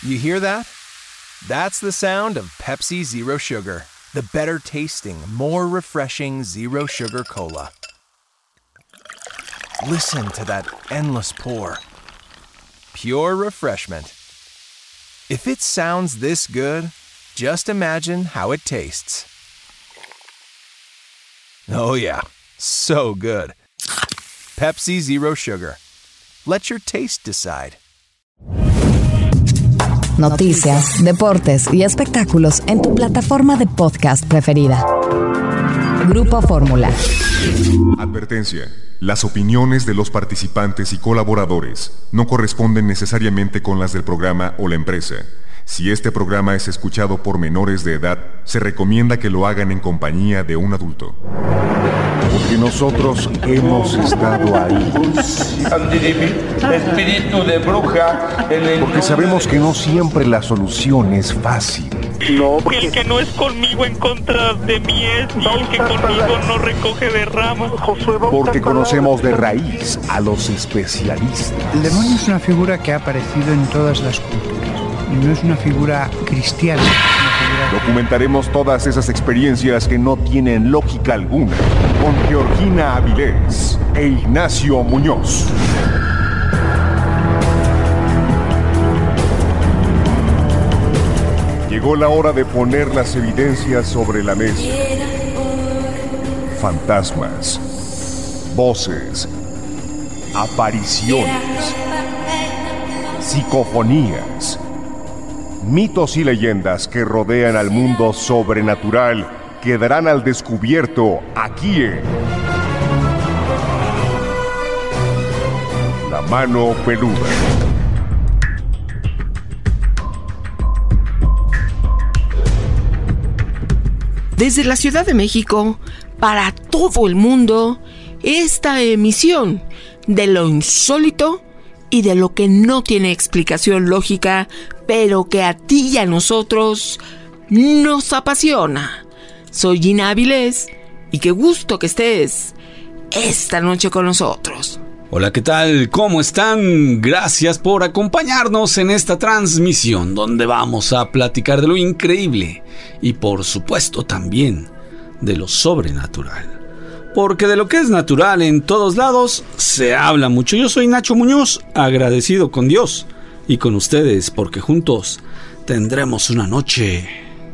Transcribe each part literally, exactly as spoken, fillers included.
You hear that? That's the sound of Pepsi Zero Sugar, the better tasting, more refreshing Zero Sugar Cola. Listen to that endless pour. Pure refreshment. If it sounds this good, just imagine how it tastes. Oh yeah, so good. Pepsi Zero Sugar. Let your taste decide. Noticias, deportes y espectáculos en tu plataforma de podcast preferida. Grupo Fórmula. Advertencia. Las opiniones de los participantes y colaboradores no corresponden necesariamente con las del programa o la empresa. Si este programa es escuchado por menores de edad, se recomienda que lo hagan en compañía de un adulto. Porque nosotros hemos estado ahí. Espíritu de bruja. Porque sabemos que no siempre la solución es fácil. No, porque el que no es conmigo en contra de mí es, y el que conmigo no recoge de ramas. Porque conocemos de raíz a los especialistas. El demonio es una figura que ha aparecido en todas las culturas. Y no es una figura cristiana. Es una figura... Documentaremos todas esas experiencias que no tienen lógica alguna con Georgina Avilés e Ignacio Muñoz. Llegó la hora de poner las evidencias sobre la mesa. Fantasmas, voces, apariciones, psicofonías, mitos y leyendas que rodean al mundo sobrenatural quedarán al descubierto aquí en La Mano Peluda. Desde la Ciudad de México, para todo el mundo, esta emisión de lo insólito y de lo que no tiene explicación lógica, pero que a ti y a nosotros nos apasiona. Soy Gina Avilés y qué gusto que estés esta noche con nosotros. Hola, ¿qué tal? ¿Cómo están? Gracias por acompañarnos en esta transmisión donde vamos a platicar de lo increíble y por supuesto también de lo sobrenatural. Porque de lo que es natural en todos lados se habla mucho. Yo soy Nacho Muñoz, agradecido con Dios y con ustedes porque juntos tendremos una noche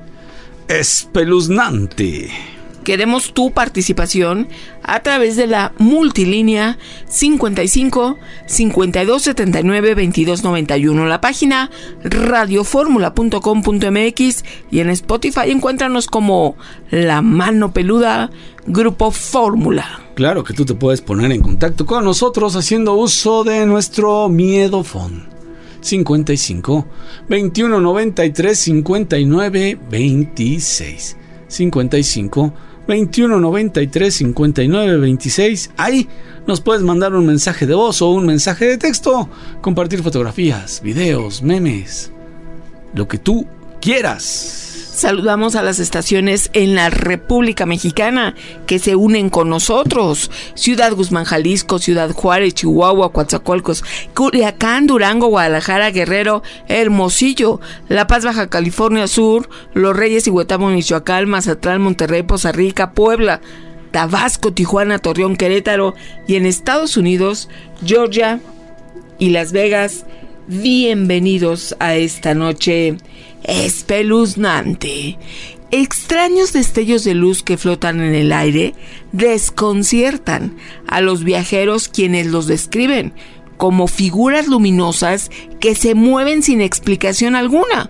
espeluznante. Queremos tu participación a través de la multilínea cincuenta y cinco, cincuenta y dos, setenta y nueve, veintidós, noventa y uno, la página radioformula punto com punto m x y en Spotify encuéntranos como La Mano Peluda, Grupo Fórmula. Claro que tú te puedes poner en contacto con nosotros haciendo uso de nuestro miedofón cincuenta y cinco, veintiuno, noventa y tres, cincuenta y nueve, veintiséis cincuenta y cinco, veintiuno, noventa y tres, cincuenta y nueve, veintiséis. Ahí nos puedes mandar un mensaje de voz o un mensaje de texto, compartir fotografías, videos, memes, lo que tú quieras. Saludamos a las estaciones en la República Mexicana que se unen con nosotros: Ciudad Guzmán, Jalisco; Ciudad Juárez, Chihuahua; Coatzacoalcos, Culiacán, Durango, Guadalajara, Guerrero, Hermosillo; La Paz, Baja California Sur; Los Reyes y Huetamo, Michoacán; Mazatlán, Monterrey, Poza Rica, Puebla; Tabasco, Tijuana, Torreón, Querétaro; y en Estados Unidos, Georgia y Las Vegas. Bienvenidos a esta noche espeluznante. Extraños destellos de luz que flotan en el aire desconciertan a los viajeros, quienes los describen como figuras luminosas que se mueven sin explicación alguna.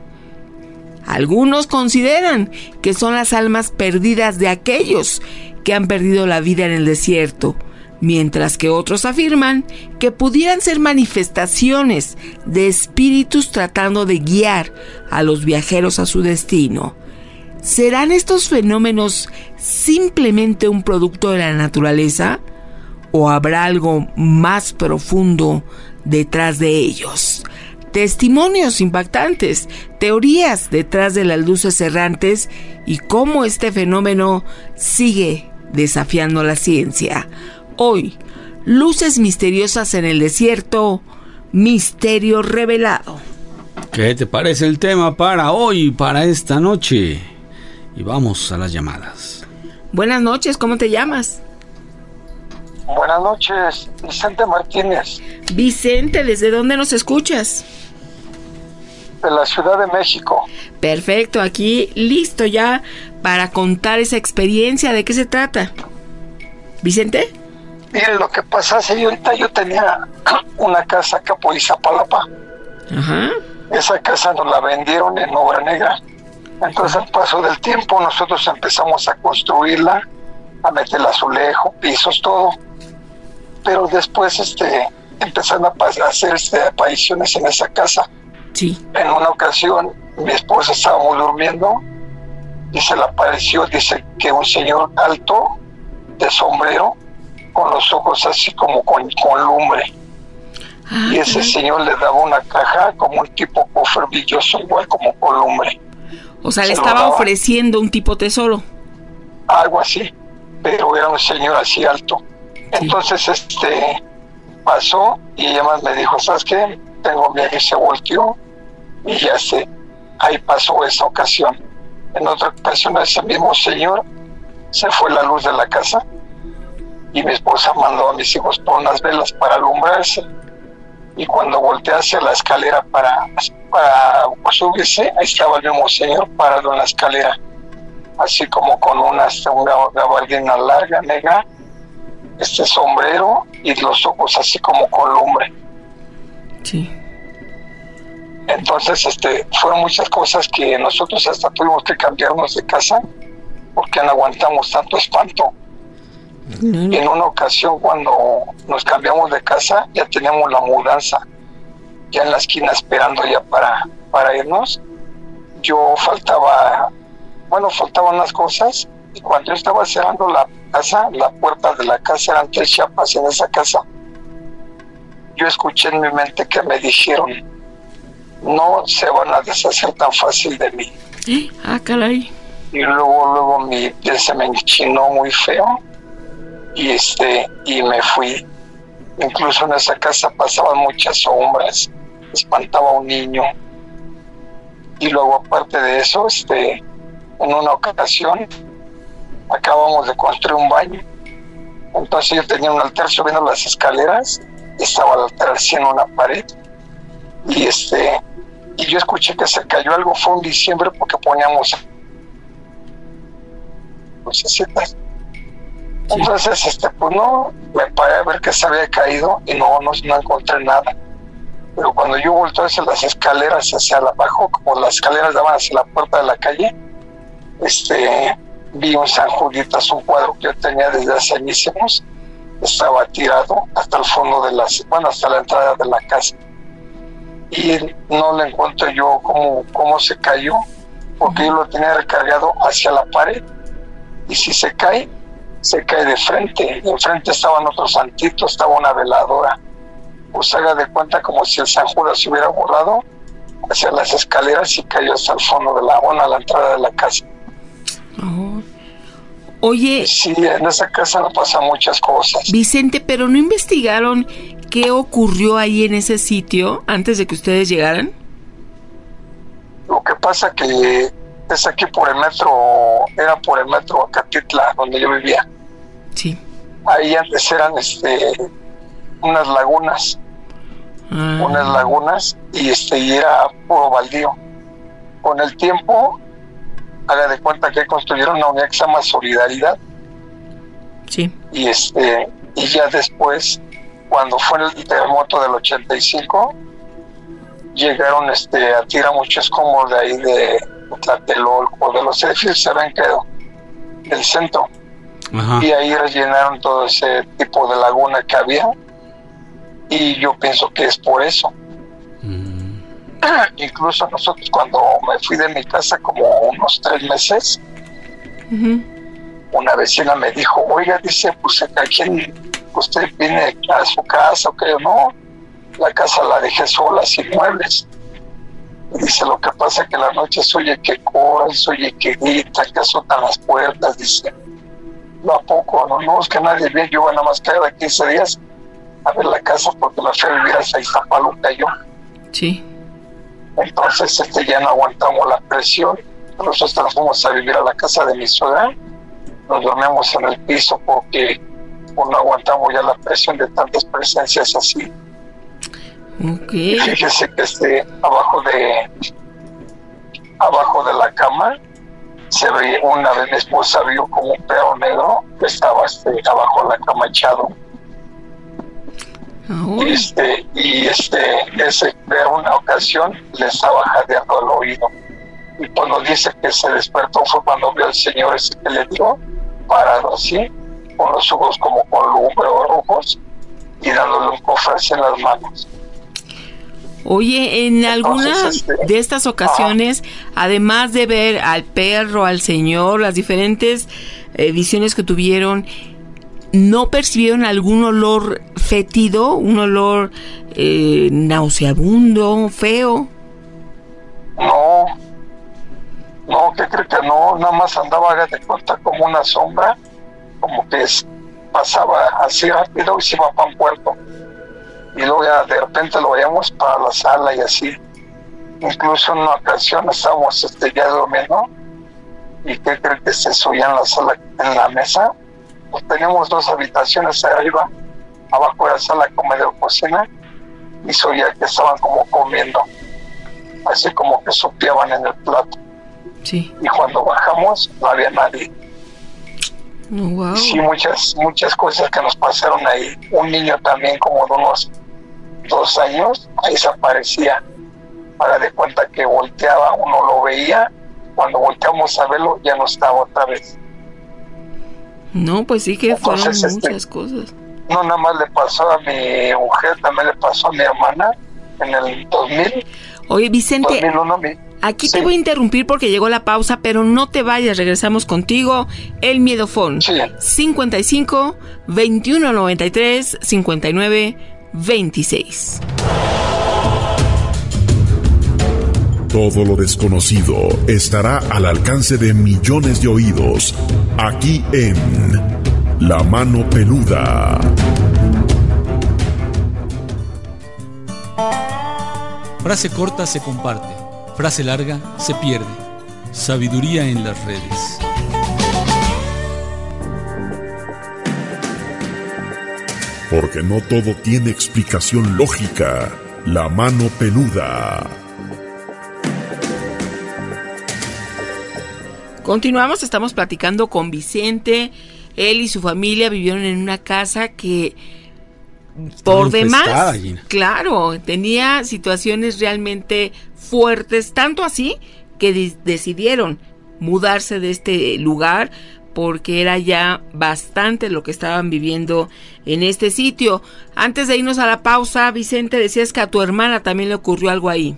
Algunos consideran que son las almas perdidas de aquellos que han perdido la vida en el desierto, mientras que otros afirman que pudieran ser manifestaciones de espíritus tratando de guiar a los viajeros a su destino. ¿Serán estos fenómenos simplemente un producto de la naturaleza? ¿O habrá algo más profundo detrás de ellos? Testimonios impactantes, teorías detrás de las luces errantes y cómo este fenómeno sigue desafiando la ciencia. Hoy, luces misteriosas en el desierto, misterio revelado. ¿Qué te parece el tema para hoy, para esta noche? Y vamos a las llamadas. Buenas noches, ¿cómo te llamas? Buenas noches, Vicente Martínez. Vicente, ¿desde dónde nos escuchas? De la Ciudad de México. Perfecto, aquí listo ya para contar esa experiencia. ¿De qué se trata? ¿Vicente? Mire, lo que pasa, señorita, yo tenía una casa acá por Iztapalapa. Ajá. Esa casa nos la vendieron en obra negra. Entonces, al paso del tiempo, nosotros empezamos a construirla, a meter azulejo, pisos, todo. Pero después, este, empezaron a, a hacer este, apariciones en esa casa. Sí. En una ocasión, mi esposa estábamos durmiendo y se le apareció, dice que un señor alto, de sombrero, con los ojos así como con, con lumbre. Ah, y ese sí. señor le daba una caja como un tipo cofre brilloso, igual como con lumbre. O sea, se le estaba ofreciendo un tipo tesoro. Algo así, pero era un señor así alto. Sí. Entonces, este, pasó y ella más me dijo, ¿sabes qué? Tengo miedo, y se volteó y ya sé, ahí pasó esa ocasión. En otra ocasión, ese mismo señor se fue la luz de la casa y mi esposa mandó a mis hijos por unas velas para alumbrarse. Y cuando volteé hacia la escalera para, para subirse, ahí estaba el mismo señor parado en la escalera, así como con una, una gabardina larga, negra, este sombrero y los ojos así como con lumbre. Sí. Entonces, este, fueron muchas cosas que nosotros hasta tuvimos que cambiarnos de casa porque no aguantamos tanto espanto. Y en una ocasión, cuando nos cambiamos de casa, ya teníamos la mudanza ya en la esquina esperando ya para, para irnos. Yo faltaba, bueno, faltaban unas cosas, y cuando yo estaba cerrando la casa, la puerta de la casa, eran tres chapas en esa casa. Yo escuché en mi mente que me dijeron, no se van a deshacer tan fácil de mí. Ah, caray. Y luego, luego mi piel se me enchinó muy feo. Y este y me fui. Incluso en esa casa pasaban muchas sombras, espantaba a un niño. Y luego, aparte de eso, este en una ocasión acabamos de construir un baño. Entonces yo tenía un altar subiendo las escaleras, estaba el altar así en una pared y este y yo escuché que se cayó algo. Fue en diciembre porque poníamos lucecitas. Entonces, este, pues no, me paré a ver que se había caído y no, no, no encontré nada. Pero cuando yo volteé hacia las escaleras, hacia abajo, como las escaleras daban hacia la puerta de la calle, este, vi un San Juditas, un cuadro que yo tenía desde hace añísimos, estaba tirado hasta el fondo de las, bueno, hasta la entrada de la casa. Y no le encuentro yo cómo, cómo se cayó, porque yo lo tenía recargado hacia la pared. Y si se cae, se cae de frente, y enfrente estaban otros santitos, estaba una veladora. Pues haga de cuenta como si el San Judas se hubiera volado hacia las escaleras y cayó hasta el fondo de la, bueno, a la entrada de la casa. Oh. Oye... Sí, en esa casa no pasan muchas cosas. Vicente, ¿pero no investigaron qué ocurrió ahí en ese sitio antes de que ustedes llegaran? Lo que pasa que es aquí por el metro, era por el metro Acatitla, donde yo vivía. Sí. Ahí antes eran este unas lagunas, ah. unas lagunas, y este y era puro baldío. Con el tiempo, haga de cuenta que construyeron una unidad que se llama Solidaridad. Sí. Y este, y ya después, cuando fue el terremoto del ochenta y cinco, llegaron este a tirar muchos escombros de ahí de Tlatelolco, de los edificios se habían quedado del centro. Ajá. Y ahí rellenaron todo ese tipo de laguna que había, y yo pienso que es por eso. Mm. Incluso nosotros, cuando me fui de mi casa como unos tres meses, uh-huh. una vecina me dijo, oiga, dice, pues aquí usted viene a su casa, o que no, la casa la dejé sola, sin muebles. Dice, lo que pasa es que la noche se oye que corren, se oye que gritan, que azotan las puertas. Dice, no, a poco, no, no es que nadie viene, yo nada más cada quince días a ver la casa porque la fui a vivir hasta Iztapalapa yo. Sí. Entonces este, ya no aguantamos la presión. Nosotros nos fuimos a vivir a la casa de mi suegra. Nos dormimos en el piso porque pues, no aguantamos ya la presión de tantas presencias así. Okay. Fíjese que este, abajo de abajo de la cama se veía, una vez mi esposa vio como un perro negro que estaba este, abajo de la cama echado. Oh. Y este, y este, ese perro una ocasión le estaba jadeando al oído. Y cuando dice que se despertó fue cuando vio al señor ese que le dio, parado así, con los ojos como con lumbre o rojos, y dándole un cofre así en las manos. Oye, en alguna Entonces, este, de estas ocasiones, ah, además de ver al perro, al señor, las diferentes eh, visiones que tuvieron, ¿no percibieron algún olor fétido, un olor eh, nauseabundo, feo? No, no, ¿qué cree que no? Nada más andaba, haga de cuenta, como una sombra, como que es, pasaba así rápido y se iba para un puerto. Y luego ya de repente lo veíamos para la sala y así. Incluso en una ocasión estábamos este, ya durmiendo, y ¿qué cree que se subía en la sala, en la mesa? Pues teníamos dos habitaciones arriba, abajo era sala, comedor, cocina, y se oía que estaban como comiendo, así como que sopeaban en el plato. Sí. Y cuando bajamos no había nadie. Oh, wow. Sí, muchas, muchas cosas que nos pasaron ahí. Un niño también como de unos dos años, ahí se aparecía. Haga de cuenta que volteaba, uno lo veía, cuando volteamos a verlo ya no estaba otra vez. No, pues sí que Entonces, fueron este, muchas cosas. No, nada más le pasó a mi mujer, también le pasó a mi hermana en el dos mil. Oye, Vicente, dos mil uno, mi, aquí sí. te voy a interrumpir porque llegó la pausa, pero no te vayas, regresamos contigo. El Miedofón. Sí. cincuenta y cinco, veintiuno noventa y tres, cincuenta y nueve, veintiséis. Todo lo desconocido estará al alcance de millones de oídos, aquí en La Mano Peluda. Frase corta se comparte, frase larga se pierde. Sabiduría en las redes. Porque no todo tiene explicación lógica. La Mano Peluda. Continuamos, estamos platicando con Vicente. Él y su familia vivieron en una casa que, por demás, claro, tenía situaciones realmente fuertes, tanto así que de- decidieron mudarse de este lugar porque era ya bastante lo que estaban viviendo en este sitio. Antes de irnos a la pausa, Vicente, decías que a tu hermana también le ocurrió algo ahí.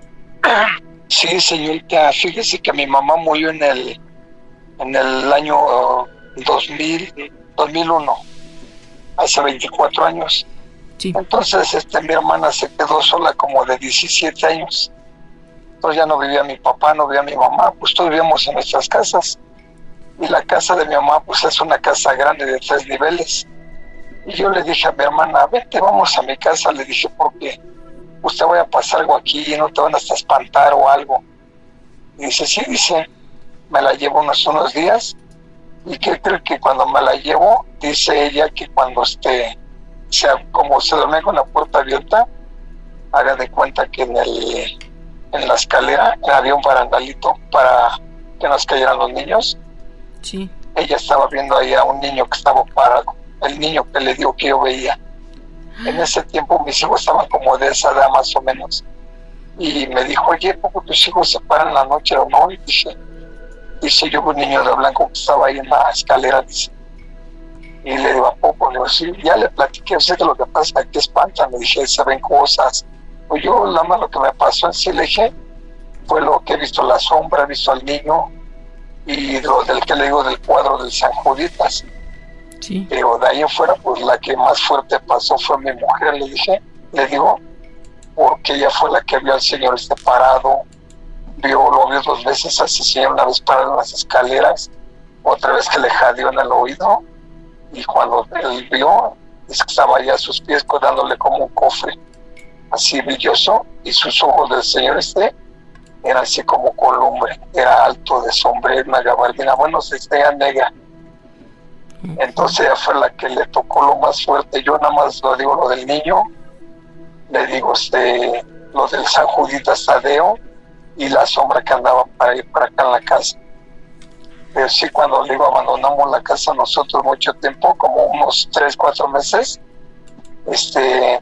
Sí, señorita, fíjese que mi mamá murió en el en el año dos mil, dos mil uno, hace veinticuatro años. Sí. Entonces este, mi hermana se quedó sola como de diecisiete años. Entonces ya no vivía mi papá, no vivía mi mamá, pues todos vivíamos en nuestras casas. Y la casa de mi mamá pues es una casa grande de tres niveles. Y yo le dije a mi hermana, vete, vamos a mi casa, le dije, porque usted vaya a pasar algo aquí y no te van a hasta espantar o algo. Y dice, sí, dice, me la llevo unos, unos días. Y que creo que cuando me la llevo, dice ella que cuando esté, sea, como se duerme con la puerta abierta, haga de cuenta que en el en la escalera había un barandalito para que nos cayeran los niños. Sí. Ella estaba viendo ahí a un niño que estaba parado, el niño que le digo que yo veía. En ese tiempo mis hijos estaban como de esa edad más o menos. Y me dijo, oye, ¿poco tus hijos se paran en la noche o no? Y dije, dice, yo vi un niño de blanco que estaba ahí en la escalera, dice. Y le digo, ¿a poco? Le digo, sí, ya le platiqué, sé que lo que pasa es que espantan. Me dije, se ven cosas. Pues yo, nada más lo que me pasó en sí, le dije, fue lo que he visto, la sombra, he visto al niño, y lo del que le digo del cuadro del San Juditas. Sí. Pero de ahí en fuera, pues la que más fuerte pasó fue mi mujer, le dije, le digo, porque ella fue la que vio al señor este parado, vio, lo vio dos veces así, señor, una vez parado en las escaleras, otra vez que le jadeó en el oído, y cuando él vio, es que estaba allá a sus pies dándole como un cofre, así brilloso, y sus ojos del señor este eran así como columbre, era alto, de sombrero, una gabardina, bueno, se veía negra. Entonces ella fue la que le tocó lo más fuerte. Yo nada más lo digo lo del niño, le digo este, lo del San Juditas Tadeo y la sombra que andaba para ir para acá en la casa. Pero sí, cuando le digo abandonamos la casa nosotros mucho tiempo, como unos tres, cuatro meses, este,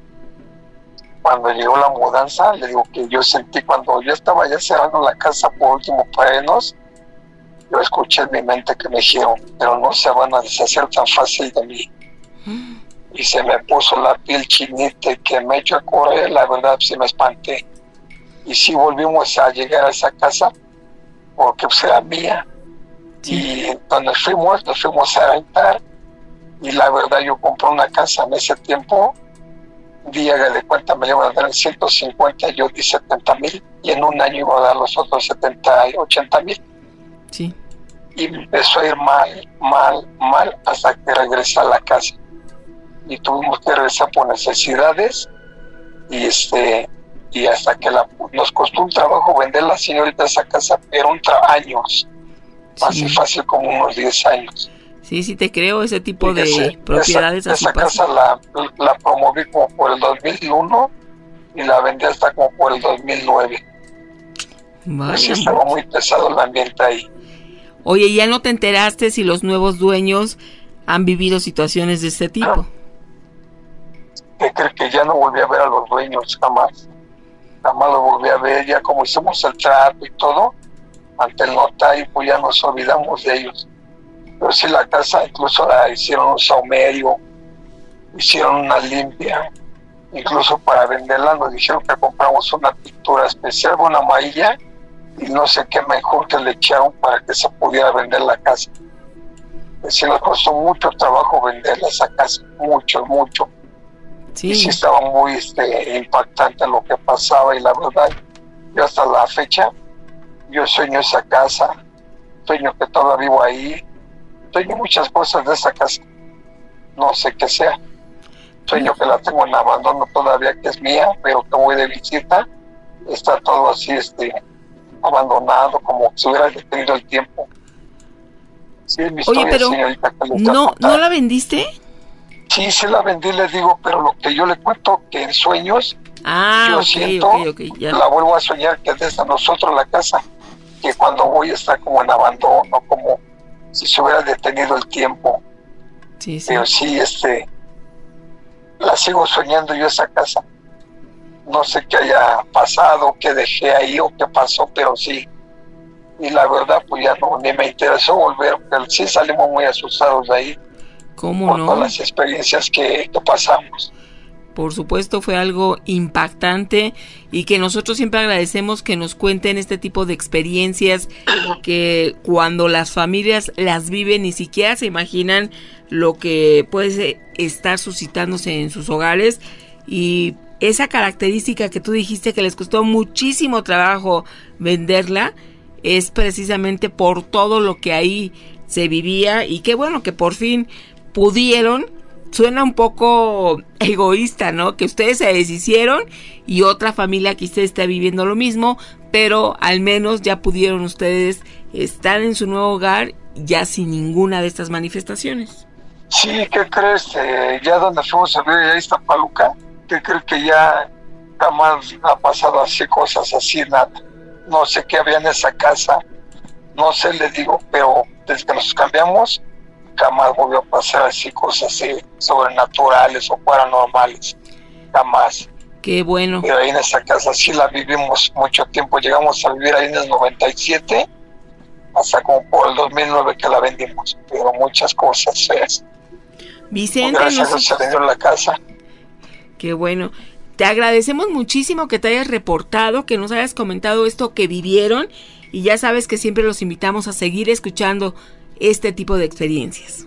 cuando llegó la mudanza, le digo que yo sentí cuando yo estaba ya cerrando la casa por último para irnos, yo escuché en mi mente que me dijeron, pero no se van a deshacer tan fácil de mí. Mm. Y se me puso la piel chinita que me echó a correr, la verdad sí me espanté. Y sí volvimos a llegar a esa casa, porque pues era mía. Sí. Y donde fuimos, nos fuimos a rentar, y la verdad yo compré una casa en ese tiempo, día de cuenta me iban a dar ciento cincuenta, yo di setenta mil, y en un año iba a dar los otros setenta y ochenta mil. Sí. Y me empezó a ir mal, mal, mal, hasta que regresé a la casa. Y tuvimos que regresar por necesidades, y este y hasta que la, nos costó un trabajo vender la señorita esa casa, pero un tra años, fácil, sí. fácil como unos diez años. Sí, sí te creo, ese tipo de sí, propiedades esa, así esa casa la, la promoví como por el dos mil uno y la vendí hasta como por el dos mil nueve. Vaya. Sí, estaba muy pesado el ambiente ahí. Oye, ¿ya no te enteraste si los nuevos dueños han vivido situaciones de este tipo? ¿Qué crees? Que ya no volví a ver a los dueños, jamás. Jamás los volví a ver, ya como hicimos el trato y todo, ante el notario, pues ya nos olvidamos de ellos. Pero sí, la casa incluso la hicieron un saumerio, hicieron una limpia, incluso para venderla nos dijeron que compramos una pintura especial, una amarilla, y no sé qué mejor que le echaron para que se pudiera vender la casa. Sí, nos costó mucho trabajo venderla esa casa, mucho, mucho. Sí. Y sí estaba muy este, impactante lo que pasaba, y la verdad, yo hasta la fecha, yo sueño esa casa, sueño que todavía vivo ahí, sueño muchas cosas de esa casa, no sé qué sea, sueño que la tengo en abandono todavía, que es mía, pero que voy de visita, está todo así, este, abandonado, como si hubiera detenido el tiempo. Sí, mi Oye, pero ¿no, ¿no la vendiste? Sí, sí la vendí, les digo, pero lo que yo le cuento que en sueños, ah, yo okay, siento, okay, okay, ya. La vuelvo a soñar que desde nosotros la casa, que cuando voy está como en abandono, como si se hubiera detenido el tiempo. Sí, sí. Pero sí, este, la sigo soñando yo esa casa. No sé qué haya pasado, qué dejé ahí o qué pasó, pero sí. Y la verdad, pues ya no, ni me interesó volver, pero sí salimos muy asustados de ahí. ¿Cómo por no? Todas las experiencias que, que pasamos. Por supuesto, fue algo impactante y que nosotros siempre agradecemos que nos cuenten este tipo de experiencias que cuando las familias las viven ni siquiera se imaginan lo que puede estar suscitándose en sus hogares. Y esa característica que tú dijiste que les costó muchísimo trabajo venderla es precisamente por todo lo que ahí se vivía, y qué bueno que por fin pudieron. Suena un poco egoísta, ¿no? Que ustedes se deshicieron y otra familia que usted está viviendo lo mismo, pero al menos ya pudieron ustedes estar en su nuevo hogar ya sin ninguna de estas manifestaciones. Sí, ¿qué crees? Eh, ya donde fuimos a ver ahí está Paluca, ¿qué crees? Que ya jamás ha pasado así cosas así, nada. No sé qué había en esa casa, no sé, les digo, pero desde que nos cambiamos, jamás volvió a pasar así cosas así sobrenaturales o paranormales, jamás. Qué bueno. Pero ahí en esa casa sí la vivimos mucho tiempo, llegamos a vivir ahí en el noventa y siete, hasta como por el dos mil nueve que la vendimos, pero muchas cosas feas. Vicente, gracias a Dios se vendió la casa. Qué bueno. Te agradecemos muchísimo que te hayas reportado, que nos hayas comentado esto que vivieron, y ya sabes que siempre los invitamos a seguir escuchando este tipo de experiencias.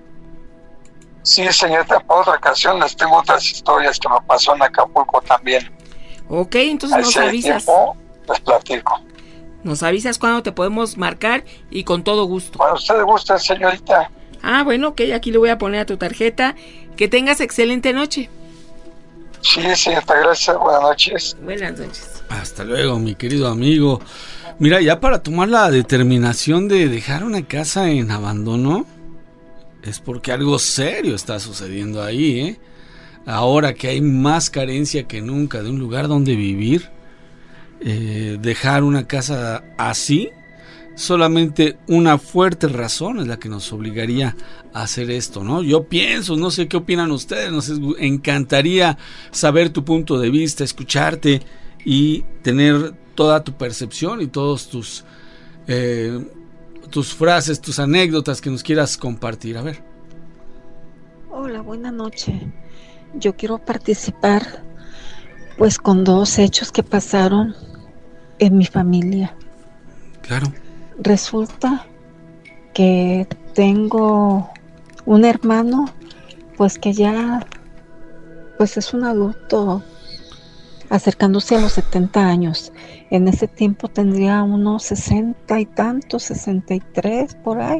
Sí, señorita, para otra ocasión les tengo otras historias que me pasó en Acapulco también. Ok, entonces nos avisas. Tiempo, les platico. Nos avisas cuando te podemos marcar y con todo gusto. Cuando usted guste, señorita. Ah, bueno, ok, aquí le voy a poner a tu tarjeta. Que tengas excelente noche. Sí, sí, hasta gracias. Buenas noches. Buenas noches. Hasta luego, mi querido amigo. Mira, ya para tomar la determinación de dejar una casa en abandono, es porque algo serio está sucediendo ahí, ¿eh? Ahora que hay más carencia que nunca de un lugar donde vivir, eh, dejar una casa así, solamente una fuerte razón es la que nos obligaría a hacer esto, ¿no? Yo pienso, no sé qué opinan ustedes, nos encantaría saber tu punto de vista, escucharte y tener toda tu percepción y todos tus eh, tus frases, tus anécdotas que nos quieras compartir. A ver. Hola, buena noche. Yo quiero participar pues con dos hechos que pasaron en mi familia. Claro. Resulta que tengo un hermano pues que ya pues es un adulto acercándose a los setenta años. En ese tiempo tendría unos sesenta y tantos, sesenta y tres por ahí.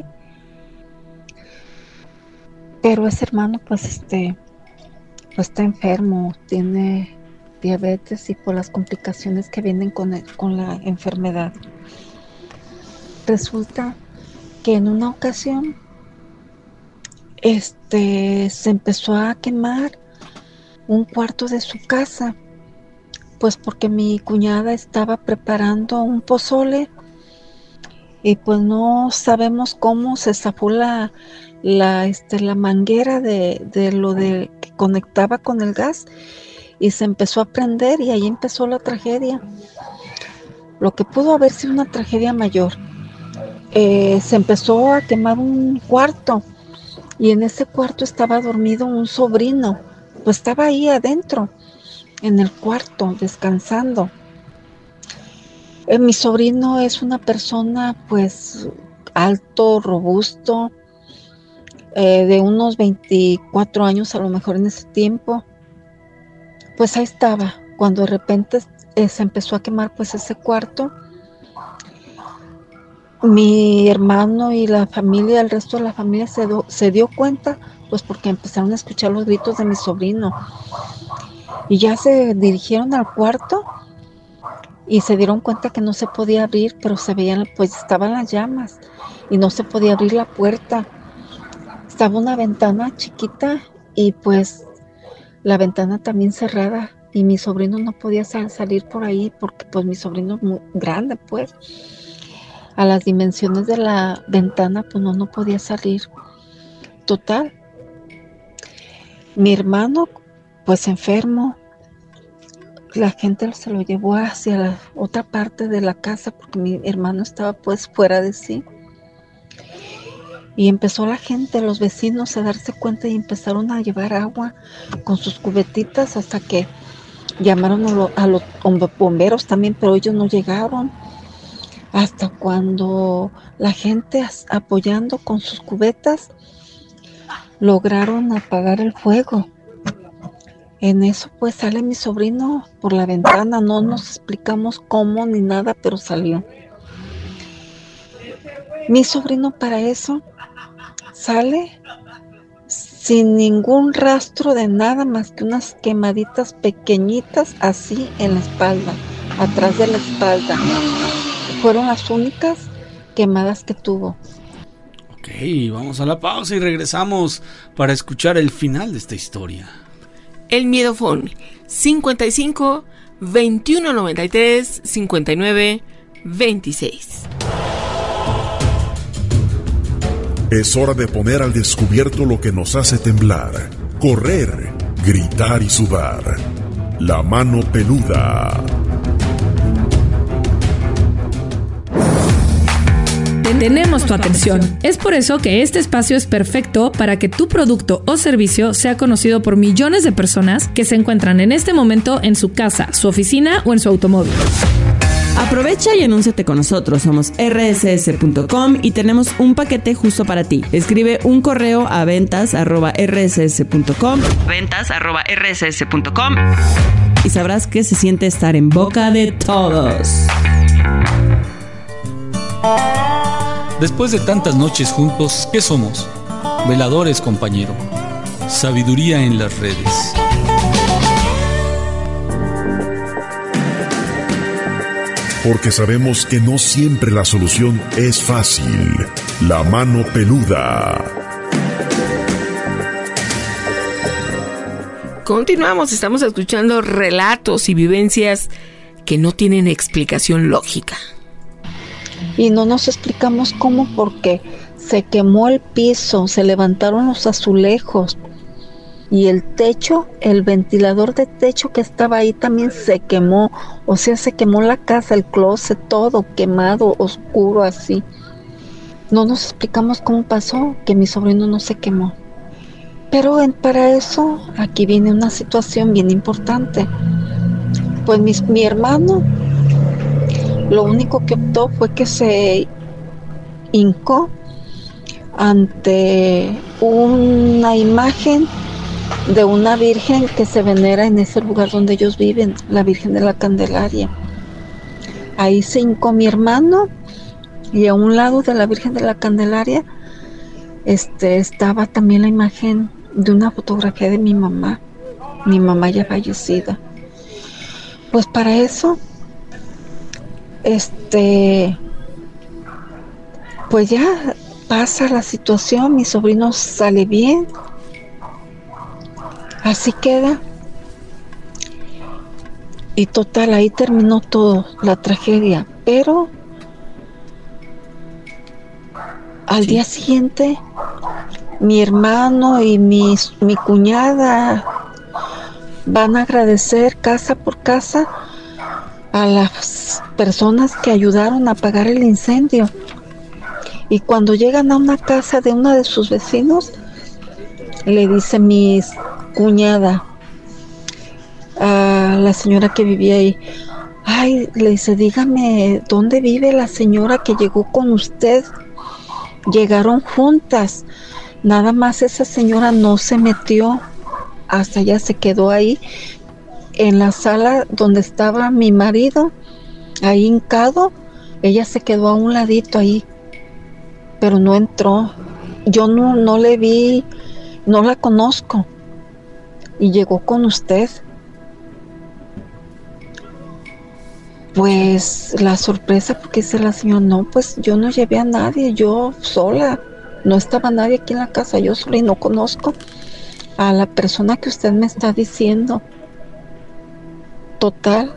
Pero ese hermano pues este pues está enfermo, tiene diabetes y por las complicaciones que vienen con, el, con la enfermedad. Resulta que en una ocasión este se empezó a quemar un cuarto de su casa, pues porque mi cuñada estaba preparando un pozole y pues no sabemos cómo se zafó la la este la manguera de, de lo de que conectaba con el gas y se empezó a prender y ahí empezó la tragedia. Lo que pudo haber sido una tragedia mayor. Eh, se empezó a quemar un cuarto y en ese cuarto estaba dormido un sobrino, pues estaba ahí adentro en el cuarto descansando. Eh, mi sobrino es una persona pues alto, robusto, eh, de unos veinticuatro años a lo mejor en ese tiempo. Pues ahí estaba cuando de repente eh, se empezó a quemar pues ese cuarto. Mi hermano y la familia, el resto de la familia se, do, se dio cuenta, pues porque empezaron a escuchar los gritos de mi sobrino. Y ya se dirigieron al cuarto y se dieron cuenta que no se podía abrir, pero se veían, pues estaban las llamas y no se podía abrir la puerta. Estaba una ventana chiquita y pues la ventana también cerrada y mi sobrino no podía sal, salir por ahí porque pues mi sobrino es muy grande, pues. A las dimensiones de la ventana, pues no, no podía salir. Total. Mi hermano, pues enfermo. La gente se lo llevó hacia la otra parte de la casa porque mi hermano estaba pues fuera de sí. Y empezó la gente, los vecinos a darse cuenta y empezaron a llevar agua con sus cubetitas hasta que llamaron a, lo, a los bomberos también, pero ellos no llegaron. Hasta cuando la gente apoyando con sus cubetas lograron apagar el fuego. En eso pues sale mi sobrino por la ventana, no nos explicamos cómo ni nada, pero salió. Mi sobrino para eso sale sin ningún rastro de nada más que unas quemaditas pequeñitas así en la espalda, atrás de la espalda. Fueron las únicas quemadas que tuvo. Ok, vamos a la pausa y regresamos para escuchar el final de esta historia. El Miedofón cincuenta y cinco, veintiuno noventa y tres, cincuenta y nueve, veintiséis. Es hora de poner al descubierto lo que nos hace temblar, correr, gritar y sudar. La mano peluda. Tenemos tu atención. Es por eso que este espacio es perfecto para que tu producto o servicio sea conocido por millones de personas que se encuentran en este momento en su casa, su oficina o en su automóvil. Aprovecha y anúnciate con nosotros. Somos erre ese ese punto com y tenemos un paquete justo para ti. Escribe un correo a ventas arroba erre ese ese punto com ventas arroba erre ese ese punto com y sabrás que se siente estar en boca de todos. Después de tantas noches juntos, ¿qué somos? Veladores, compañero. Sabiduría en las redes. porque sabemos que no siempre la solución es fácil. La mano peluda. Continuamos, estamos escuchando relatos y vivencias que no tienen explicación lógica. Y no nos explicamos cómo, porque se quemó el piso, se levantaron los azulejos y el techo, el ventilador de techo que estaba ahí también se quemó. O sea, se quemó la casa, el closet, todo quemado, oscuro así. No nos explicamos cómo pasó que mi sobrino no se quemó. Pero en, para eso, aquí viene una situación bien importante. Pues mi, mi hermano, lo único que optó fue que se hincó ante una imagen de una virgen que se venera en ese lugar donde ellos viven, la Virgen de la Candelaria. Ahí se hincó mi hermano y a un lado de la Virgen de la Candelaria este, estaba también la imagen de una fotografía de mi mamá, mi mamá ya fallecida. Pues para eso, este, pues ya pasa la situación, mi sobrino sale bien, así queda. Y total, ahí terminó todo, la tragedia. Pero al sí. día siguiente, mi hermano y mi, mi cuñada van a agradecer casa por casa a las personas que ayudaron a apagar el incendio. Y cuando llegan a una casa de uno de sus vecinos, le dice mi cuñada a la señora que vivía ahí, ay, le dice, dígame, ¿dónde vive la señora que llegó con usted? Llegaron juntas, nada más esa señora no se metió, hasta allá se quedó ahí, en la sala donde estaba mi marido, ahí hincado, ella se quedó a un ladito ahí, pero no entró. Yo no, no le vi, no la conozco, y llegó con usted. Pues la sorpresa, porque dice la señora, no, pues yo no llevé a nadie, yo sola, no estaba nadie aquí en la casa, yo sola y no conozco a la persona que usted me está diciendo. Total,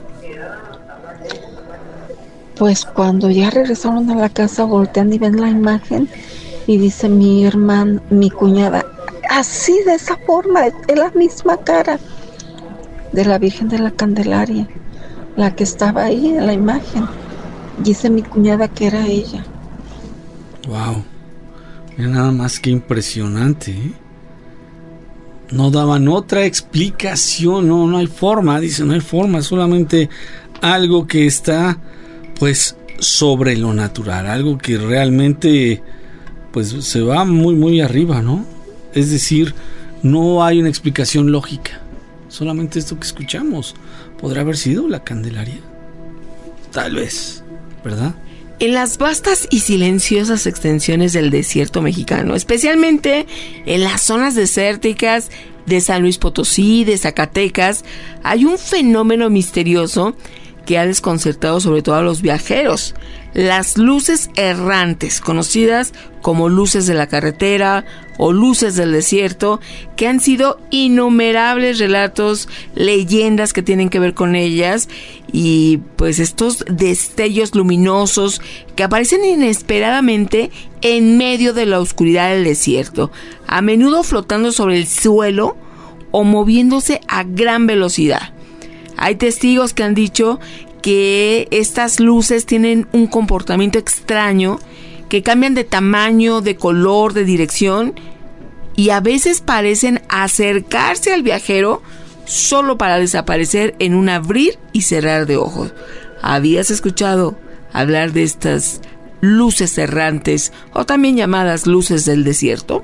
pues cuando ya regresaron a la casa, voltean y ven la imagen y dice mi hermana, mi cuñada, así de esa forma, es la misma cara de la Virgen de la Candelaria, la que estaba ahí en la imagen. Dice mi cuñada que era ella. Wow, mira nada más que impresionante, ¿eh? No daban otra explicación, no, no hay forma, dice, no hay forma, solamente algo que está, pues, sobre lo natural, algo que realmente, pues, se va muy, muy arriba, ¿no? Es decir, no hay una explicación lógica, solamente esto que escuchamos. ¿Podrá haber sido la Candelaria? Tal vez, ¿verdad? En las vastas y silenciosas extensiones del desierto mexicano, especialmente en las zonas desérticas de San Luis Potosí, de Zacatecas, hay un fenómeno misterioso que ha desconcertado sobre todo a los viajeros. Las luces errantes, conocidas como luces de la carretera o luces del desierto, que han sido innumerables relatos, leyendas que tienen que ver con ellas, y pues estos destellos luminosos que aparecen inesperadamente en medio de la oscuridad del desierto, a menudo flotando sobre el suelo o moviéndose a gran velocidad. Hay testigos que han dicho que estas luces tienen un comportamiento extraño, que cambian de tamaño, de color, de dirección, y a veces parecen acercarse al viajero solo para desaparecer en un abrir y cerrar de ojos. ¿Habías escuchado hablar de estas luces errantes o también llamadas luces del desierto?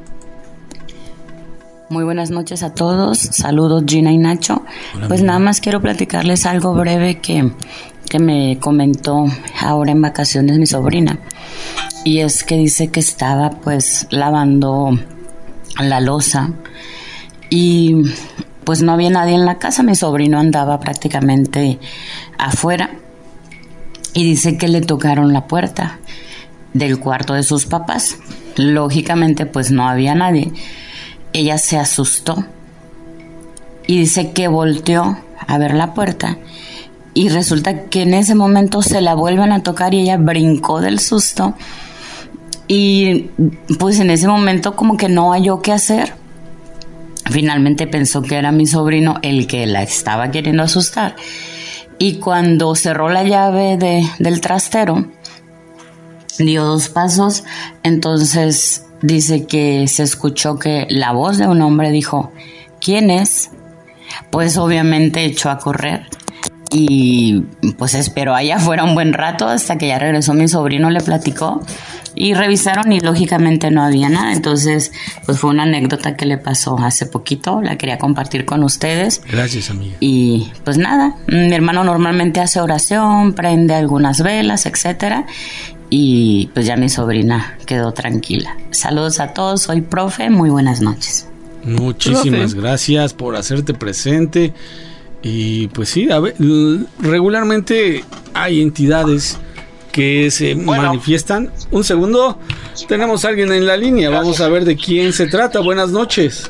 Muy buenas noches a todos, saludos Gina y Nacho. Hola, pues nada más quiero platicarles algo breve que, que me comentó ahora en vacaciones mi sobrina. Y es que dice que estaba pues lavando la loza y pues no había nadie en la casa, mi sobrino andaba prácticamente afuera y dice que le tocaron la puerta del cuarto de sus papás. Lógicamente pues no había nadie. Ella se asustó y dice que volteó a ver la puerta y resulta que en ese momento se la vuelven a tocar y ella brincó del susto y pues en ese momento como que no halló qué hacer. Finalmente pensó que era mi sobrino el que la estaba queriendo asustar y cuando cerró la llave de, del trastero dio dos pasos, entonces dice que se escuchó que la voz de un hombre dijo, ¿quién es? Pues obviamente echó a correr y pues esperó allá afuera un buen rato hasta que ya regresó mi sobrino, le platicó y revisaron y lógicamente no había nada. Entonces pues fue una anécdota que le pasó hace poquito, la quería compartir con ustedes. Gracias, amiga. Y pues nada, mi hermano normalmente hace oración, prende algunas velas, etcétera, y pues ya mi sobrina quedó tranquila. Saludos a todos, soy profe, muy buenas noches. Muchísimas profe. Gracias por hacerte presente. Y pues sí, a ver, regularmente hay entidades que se bueno. manifiestan. Un segundo, tenemos a alguien en la línea, gracias. Vamos a ver de quién se trata. Buenas noches.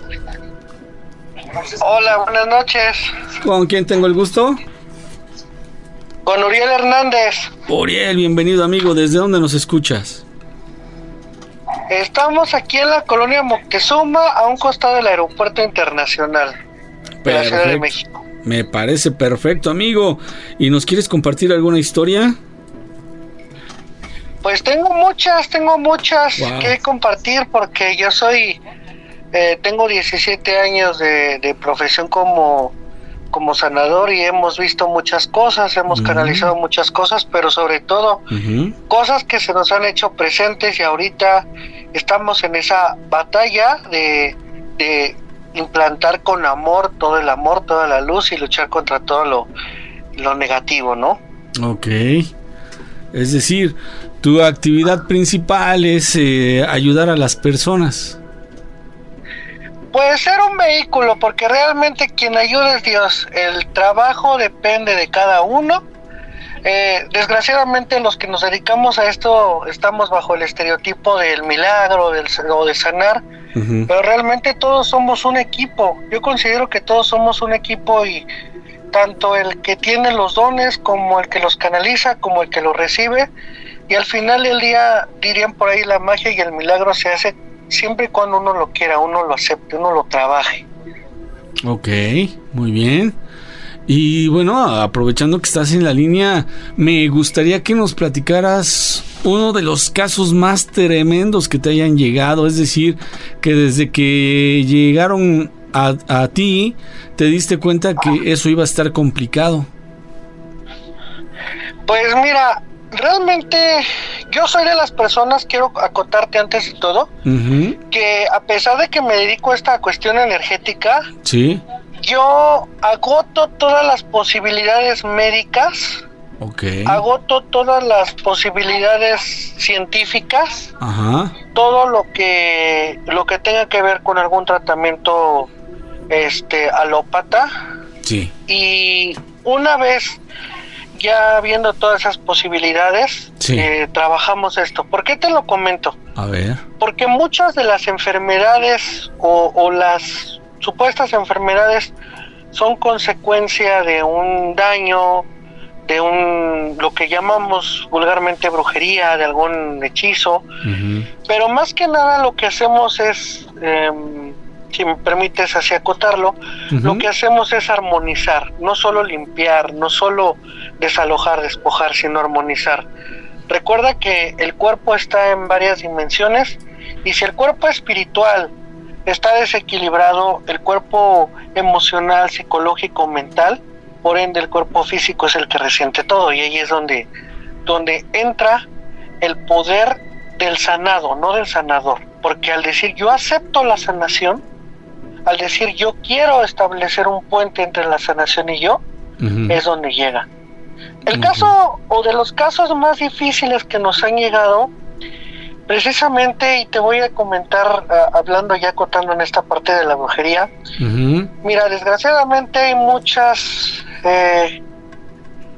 Hola, buenas noches. ¿Con quién tengo el gusto? Con Uriel Hernández. Uriel, bienvenido amigo, ¿desde dónde nos escuchas? Estamos aquí en la colonia Moctezuma, a un costado del aeropuerto internacional de Perfecto. La Ciudad de México. Me parece perfecto, amigo. ¿Y nos quieres compartir alguna historia? Pues tengo muchas, tengo muchas wow. que compartir porque yo soy, eh, tengo diecisiete años de, de profesión como, como sanador y hemos visto muchas cosas, hemos uh-huh. canalizado muchas cosas, pero sobre todo uh-huh. cosas que se nos han hecho presentes y ahorita estamos en esa batalla de, de implantar con amor todo el amor, toda la luz y luchar contra todo lo, lo negativo, ¿no? Ok. Es decir, tu actividad principal es eh, ayudar a las personas. Puede ser un vehículo, porque realmente quien ayuda es Dios. El trabajo depende de cada uno. Eh, desgraciadamente los que nos dedicamos a esto estamos bajo el estereotipo del milagro del, o de sanar, uh-huh. pero realmente todos somos un equipo. Yo considero que todos somos un equipo y tanto el que tiene los dones como el que los canaliza, como el que los recibe, y al final del día dirían por ahí la magia y el milagro se hace siempre y cuando uno lo quiera, uno lo acepte, uno lo trabaje. Ok, muy bien. Y bueno, aprovechando que estás en la línea, me gustaría que nos platicaras uno de los casos más tremendos que te hayan llegado, es decir, que desde que llegaron a, a ti, te diste cuenta que eso iba a estar complicado. Pues mira, realmente yo soy de las personas, quiero acotarte antes de todo, uh-huh. que a pesar de que me dedico a esta cuestión energética, sí, yo agoto todas las posibilidades médicas, okay. agoto todas las posibilidades científicas, ajá. todo lo que lo que tenga que ver con algún tratamiento este alópata, sí. Y una vez ya viendo todas esas posibilidades, sí. eh, trabajamos esto. ¿Por qué te lo comento? A ver. Porque muchas de las enfermedades o, o las supuestas enfermedades son consecuencia de un daño, de un lo que llamamos vulgarmente brujería, de algún hechizo, uh-huh. pero más que nada lo que hacemos es, eh, si me permites así acotarlo, uh-huh. lo que hacemos es armonizar, no solo limpiar, no solo desalojar, despojar, sino armonizar. Recuerda que el cuerpo está en varias dimensiones y si el cuerpo espiritual está desequilibrado, el cuerpo emocional, psicológico, mental, por ende el cuerpo físico es el que resiente todo, y ahí es donde, donde entra el poder del sanado, no del sanador, porque al decir yo acepto la sanación, al decir yo quiero establecer un puente entre la sanación y yo, uh-huh. es donde llega. El uh-huh. caso, o de los casos más difíciles que nos han llegado, precisamente, y te voy a comentar, uh, hablando ya contando en esta parte de la brujería, uh-huh. mira, desgraciadamente hay muchas, eh,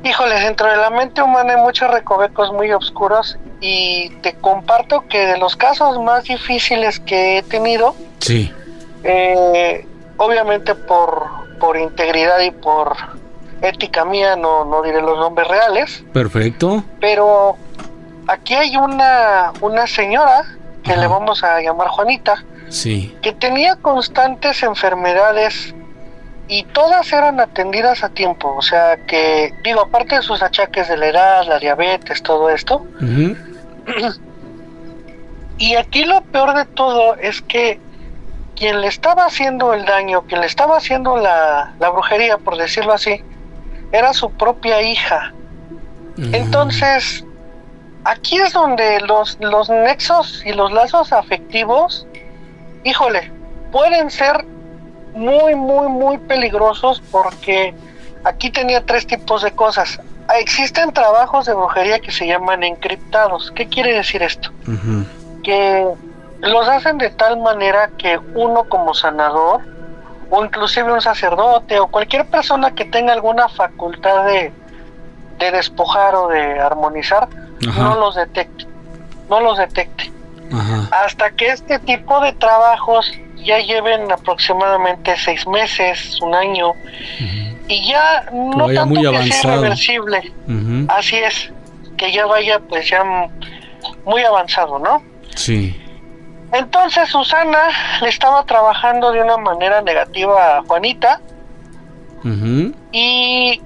Híjole, dentro de la mente humana hay muchos recovecos muy oscuros y te comparto que de los casos más difíciles que he tenido, sí, eh, obviamente por, por integridad y por ética mía no, no diré los nombres reales. Perfecto. Pero aquí hay una, una señora que Ajá. le vamos a llamar Juanita, sí, que tenía constantes enfermedades y todas eran atendidas a tiempo. O sea que, digo, aparte de sus achaques de la edad, la diabetes, todo esto. Uh-huh. Y aquí lo peor de todo es que quien le estaba haciendo el daño, quien le estaba haciendo la, la brujería, por decirlo así, era su propia hija. Uh-huh. Entonces, aquí es donde los, los nexos y los lazos afectivos, híjole, pueden ser muy, muy, muy peligrosos, porque aquí tenía tres tipos de cosas. Existen trabajos de brujería que se llaman encriptados. ¿Qué quiere decir esto? Uh-huh. Que los hacen de tal manera que uno como sanador, o inclusive un sacerdote, o cualquier persona que tenga alguna facultad de, de despojar o de armonizar, Ajá. no los detecte, no los detecte. Ajá. Hasta que este tipo de trabajos ya lleven aproximadamente seis meses, un año, uh-huh. y ya no tanto muy que avanzado. Sea irreversible, uh-huh. así es, que ya vaya pues ya muy avanzado, ¿no? Sí. Entonces Susana le estaba trabajando de una manera negativa a Juanita, uh-huh. y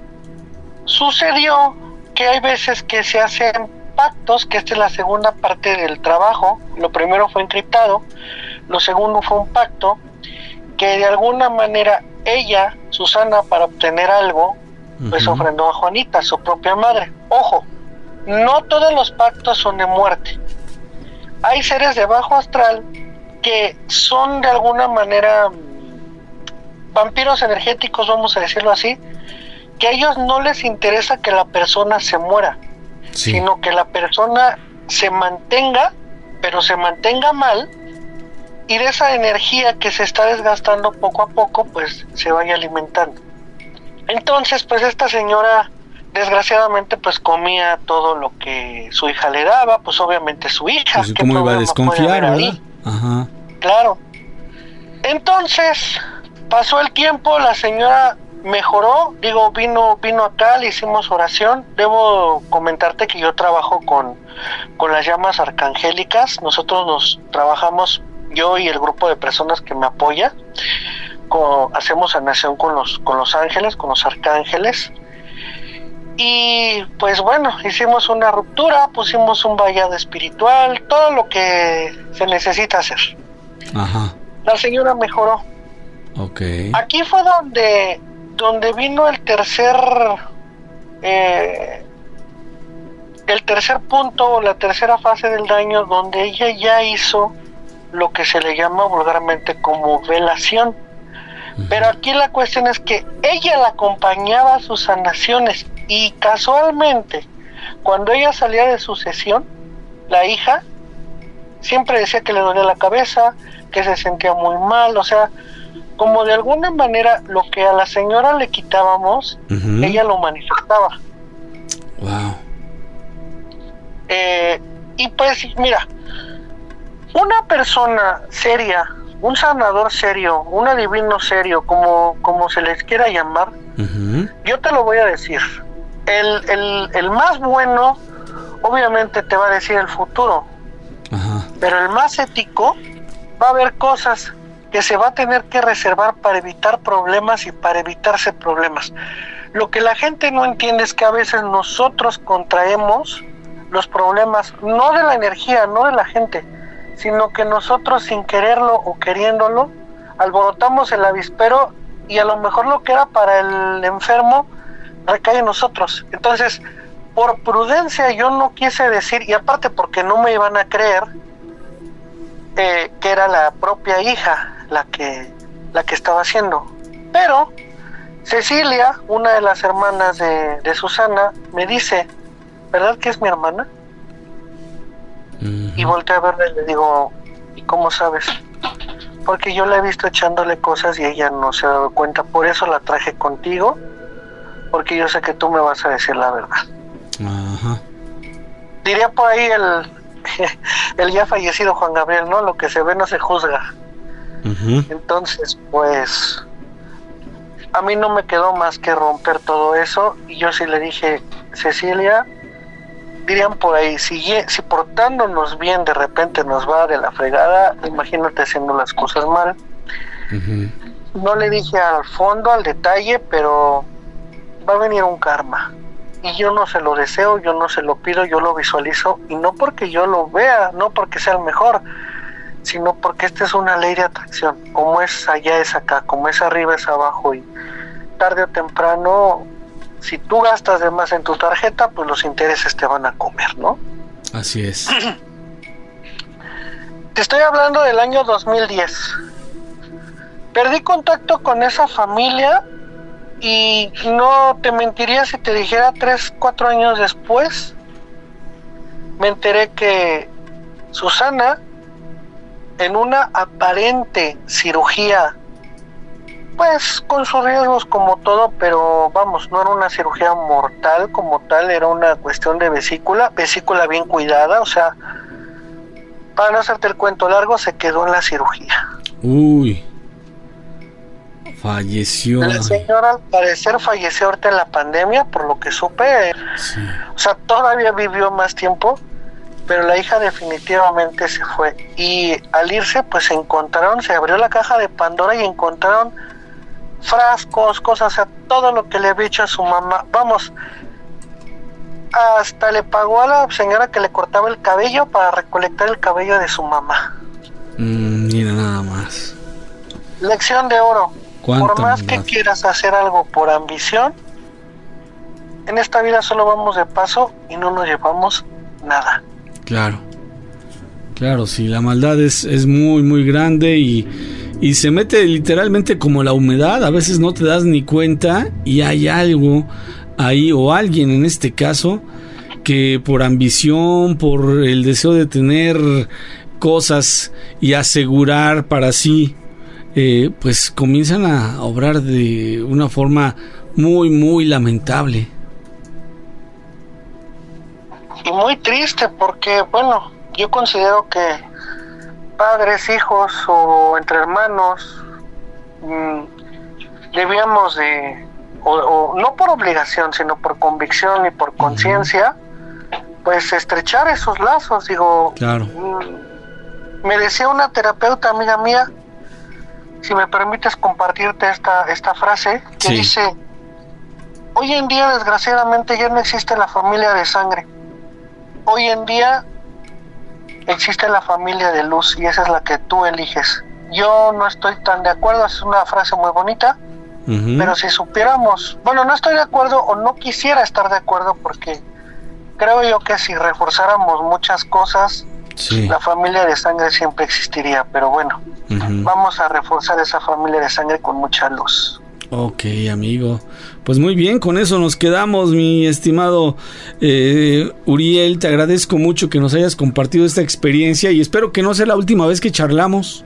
sucedió que hay veces que se hacen pactos, que esta es la segunda parte del trabajo. Lo primero fue encriptado, lo segundo fue un pacto, que de alguna manera ella, Susana, para obtener algo, uh-huh. pues ofrendó a Juanita, su propia madre. Ojo, no todos los pactos son de muerte. Hay seres de bajo astral que son de alguna manera vampiros energéticos, vamos a decirlo así, que a ellos no les interesa que la persona se muera, sí. sino que la persona se mantenga, pero se mantenga mal, y de esa energía que se está desgastando poco a poco, pues se vaya alimentando. Entonces, pues esta señora, desgraciadamente, pues comía todo lo que su hija le daba, pues obviamente su hija. Pues, ¿cómo iba a desconfiar, verdad? Ajá. Claro. Entonces, pasó el tiempo, la señora mejoró, digo, vino vino acá, le hicimos oración. Debo comentarte que yo trabajo con, con las llamas arcangélicas. Nosotros nos trabajamos, yo y el grupo de personas que me apoya, con, hacemos sanación con los, con los ángeles, con los arcángeles. Y pues bueno, hicimos una ruptura, pusimos un vallado espiritual, todo lo que se necesita hacer. Ajá. La señora mejoró. Okay. Aquí fue donde donde vino el tercer eh, el tercer punto, la tercera fase del daño, donde ella ya hizo lo que se le llama vulgarmente como velación. Uh-huh. Pero aquí la cuestión es que ella la acompañaba a sus sanaciones, y casualmente cuando ella salía de su sesión, la hija siempre decía que le dolía la cabeza, que se sentía muy mal, o sea, como de alguna manera lo que a la señora le quitábamos, uh-huh. ella lo manifestaba. Wow. Eh, y pues mira, una persona seria, un sanador serio, un adivino serio, como, como se les quiera llamar, uh-huh. yo te lo voy a decir. El, el, el más bueno, obviamente te va a decir el futuro, uh-huh. pero el más ético va a haber cosas que se va a tener que reservar para evitar problemas y para evitarse problemas. Lo que la gente no entiende es que a veces nosotros contraemos los problemas, no de la energía, no de la gente, sino que nosotros sin quererlo o queriéndolo, alborotamos el avispero, y a lo mejor lo que era para el enfermo recae en nosotros. Entonces, por prudencia yo no quise decir, y aparte porque no me iban a creer, eh, que era la propia hija la que la que estaba haciendo. Pero Cecilia, una de las hermanas de, de Susana, me dice, ¿verdad que es mi hermana? Uh-huh. Y volteé a verla y le digo, ¿y cómo sabes? Porque yo la he visto echándole cosas y ella no se ha dado cuenta, por eso la traje contigo, porque yo sé que tú me vas a decir la verdad. Ajá. Diría por ahí el, el ya fallecido Juan Gabriel, ¿no? Lo que se ve no se juzga. Uh-huh. Entonces, pues, a mí no me quedó más que romper todo eso, y yo sí le dije, Cecilia, dirían por ahí, si, si portándonos bien de repente nos va de la fregada, imagínate haciendo las cosas mal. Uh-huh. No le dije al fondo, al detalle, pero va a venir un karma. Y yo no se lo deseo, yo no se lo pido, yo lo visualizo. Y no porque yo lo vea, no porque sea el mejor, sino porque esta es una ley de atracción. Como es allá es acá, como es arriba es abajo. Y tarde o temprano, si tú gastas de más en tu tarjeta, pues los intereses te van a comer, ¿no? Así es. Te estoy hablando del año dos mil diez. Perdí contacto con esa familia y no te mentiría si te dijera tres, cuatro años después me enteré que Susana, en una aparente cirugía, pues con sus riesgos como todo, pero vamos, no era una cirugía mortal como tal, era una cuestión de vesícula, vesícula bien cuidada, o sea, para no hacerte el cuento largo, se quedó en la cirugía. Uy. Falleció. La señora al parecer falleció ahorita en la pandemia, por lo que supe. Sí. O sea, todavía vivió más tiempo, pero la hija definitivamente se fue. Y al irse, pues se encontraron, se abrió la caja de Pandora y encontraron frascos, cosas, o sea, todo lo que le había hecho a su mamá. Vamos, hasta le pagó a la señora que le cortaba el cabello para recolectar el cabello de su mamá. Mm, mira nada más. Lección de oro. Por más maldad. que quieras hacer algo por ambición, en esta vida solo vamos de paso y no nos llevamos nada. Claro, claro, sí, la maldad es, es muy, muy grande y, y se mete literalmente como la humedad, a veces no te das ni cuenta y hay algo ahí o alguien en este caso que por ambición, por el deseo de tener cosas y asegurar para sí, Eh, pues comienzan a obrar de una forma muy, muy lamentable. Y muy triste porque, bueno, yo considero que padres, hijos o entre hermanos mmm, debíamos de, o, o no por obligación, sino por convicción y por conciencia, uh-huh. pues estrechar esos lazos. Digo, claro. mmm, me decía una terapeuta amiga mía, si me permites compartirte esta, esta frase, que sí. dice, hoy en día desgraciadamente ya no existe la familia de sangre, hoy en día existe la familia de luz y esa es la que tú eliges. Yo no estoy tan de acuerdo, es una frase muy bonita, uh-huh. pero si supiéramos, bueno, no estoy de acuerdo o no quisiera estar de acuerdo porque creo yo que si reforzáramos muchas cosas, sí. la familia de sangre siempre existiría, pero bueno, uh-huh. vamos a reforzar esa familia de sangre con mucha luz. Ok, amigo. Pues muy bien, con eso nos quedamos, mi estimado eh, Uriel. Te agradezco mucho que nos hayas compartido esta experiencia y espero que no sea la última vez que charlamos.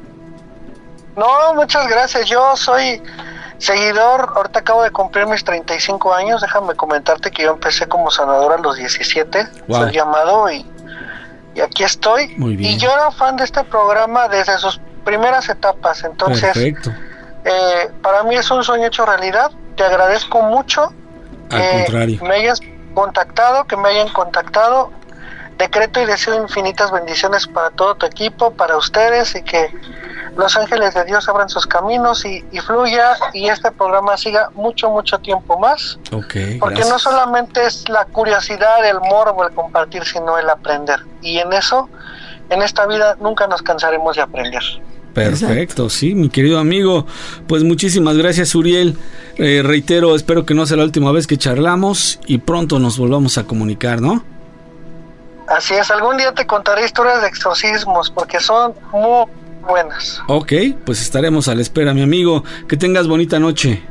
No, muchas gracias. Yo soy seguidor, ahorita acabo de cumplir mis treinta y cinco años. Déjame comentarte que yo empecé como sanador a los diecisiete. Wow. Soy llamado y... Y aquí estoy. Muy bien. Y yo era fan de este programa desde sus primeras etapas. Entonces, perfecto. Eh, para mí es un sueño hecho realidad. Te agradezco mucho. Al eh, contrario. Me hayas contactado, que me hayan contactado. Decreto y deseo infinitas bendiciones para todo tu equipo, para ustedes, y que los ángeles de Dios abran sus caminos y, y fluya y este programa siga mucho, mucho tiempo más. Okay, porque gracias. No solamente es la curiosidad, el morbo, el compartir, sino el aprender. Y en eso, en esta vida, nunca nos cansaremos de aprender. Perfecto, Exacto. Sí, mi querido amigo. Pues muchísimas gracias, Uriel. Eh, reitero, espero que no sea la última vez que charlamos y pronto nos volvamos a comunicar, ¿no? Así es, algún día te contaré historias de exorcismos porque son muy buenas. Ok, pues estaremos a la espera, mi amigo. Que tengas bonita noche.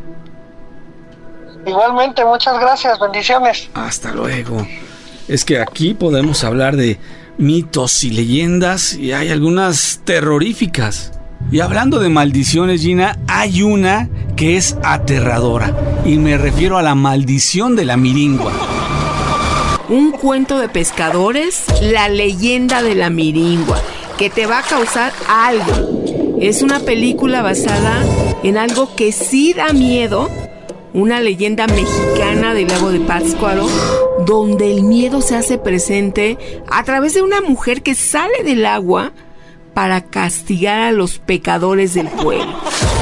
Igualmente, muchas gracias, bendiciones. Hasta luego. Es que aquí podemos hablar de mitos y leyendas y hay algunas terroríficas. Y hablando de maldiciones, Gina, hay una que es aterradora, y me refiero a la maldición de la miringua. Un cuento de pescadores, la leyenda de la miringua, que te va a causar algo. Es una película basada en algo que sí da miedo, una leyenda mexicana del lago de Pátzcuaro, donde el miedo se hace presente a través de una mujer que sale del agua para castigar a los pecadores del pueblo.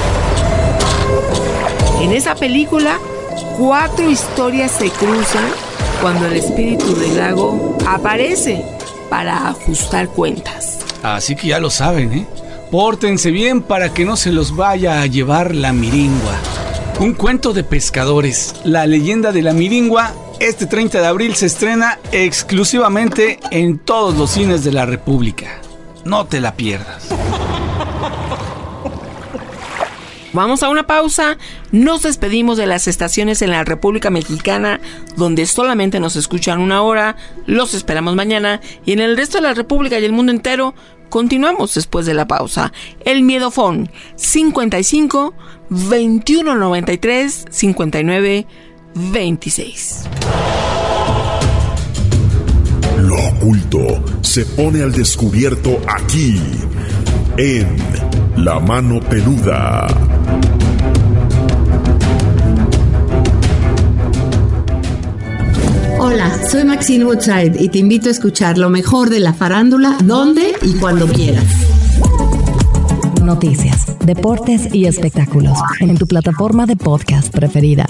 En esa película, cuatro historias se cruzan cuando el espíritu del lago aparece para ajustar cuentas. Así que ya lo saben, ¿eh? Pórtense bien para que no se los vaya a llevar la miringua. Un cuento de pescadores, la leyenda de la miringua. Este treinta de abril se estrena exclusivamente en todos los cines de la República. No te la pierdas. Vamos a una pausa. Nos despedimos de las estaciones en la República Mexicana, donde solamente nos escuchan una hora. Los esperamos mañana. Y en el resto de la República y el mundo entero, continuamos después de la pausa. El Miedofón, cincuenta y cinco, veintiuno noventa y tres, cincuenta y nueve, veintiséis. Lo oculto se pone al descubierto aquí, en La Mano Peluda. Hola, soy Maxine Woodside y te invito a escuchar lo mejor de la farándula, donde y cuando quieras. Noticias, deportes y espectáculos en tu plataforma de podcast preferida.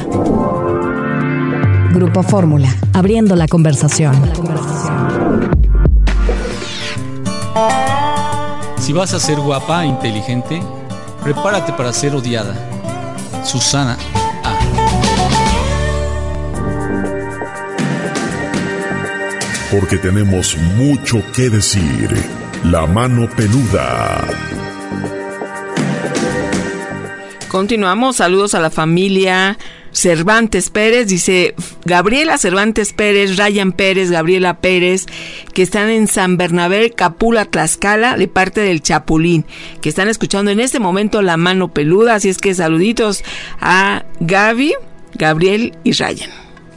Grupo Fórmula, abriendo la conversación. Si vas a ser guapa, inteligente, prepárate para ser odiada. Susana A. Porque tenemos mucho que decir. La Mano Peluda. Continuamos. Saludos a la familia Cervantes Pérez, dice Gabriela Cervantes Pérez, Ryan Pérez, Gabriela Pérez, que están en San Bernabé, Capula, Tlaxcala, de parte del Chapulín, que están escuchando en este momento La Mano Peluda. Así es que saluditos a Gaby, Gabriel y Ryan.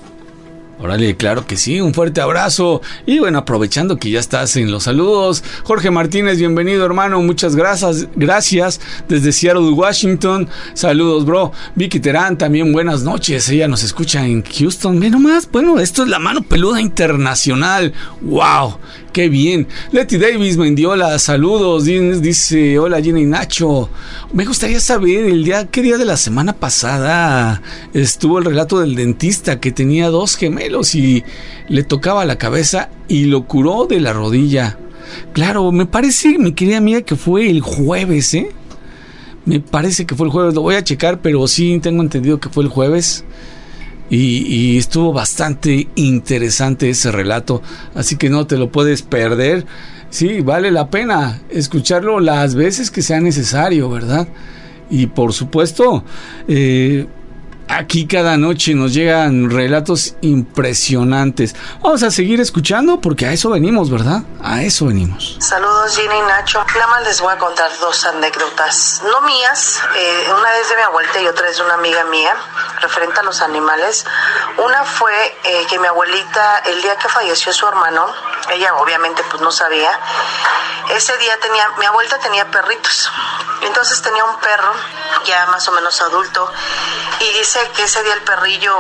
Órale, claro que sí, un fuerte abrazo. Y bueno, aprovechando que ya estás en los saludos, Jorge Martínez, bienvenido hermano, muchas gracias, gracias desde Seattle, Washington. Saludos, bro. Vicky Terán, también buenas noches, ella nos escucha en Houston. Ve nomás, bueno, esto es La Mano Peluda Internacional. ¡Wow! ¡Qué bien! Leti Davis Mendiola, saludos, dice, hola Gina y Nacho. Me gustaría saber, el día, ¿qué día de la semana pasada estuvo el relato del dentista que tenía dos gemelos y le tocaba la cabeza y lo curó de la rodilla? Claro, me parece, mi querida amiga, que fue el jueves, ¿eh? Me parece que fue el jueves, lo voy a checar, pero sí tengo entendido que fue el jueves. Y, y estuvo bastante interesante ese relato, así que no te lo puedes perder. Sí, vale la pena escucharlo las veces que sea necesario, ¿verdad? Y por supuesto, eh, aquí cada noche nos llegan relatos impresionantes. Vamos a seguir escuchando porque a eso venimos, ¿verdad? A eso venimos. Saludos Gina y Nacho. Nada más les voy a contar dos anécdotas, no mías, eh, una es de mi abuelita y otra es de una amiga mía, referente a los animales. Una fue eh, que mi abuelita, el día que falleció su hermano, ella obviamente pues no sabía, ese día tenía, mi abuelita tenía perritos, entonces tenía un perro ya más o menos adulto, y dice que ese día el perrillo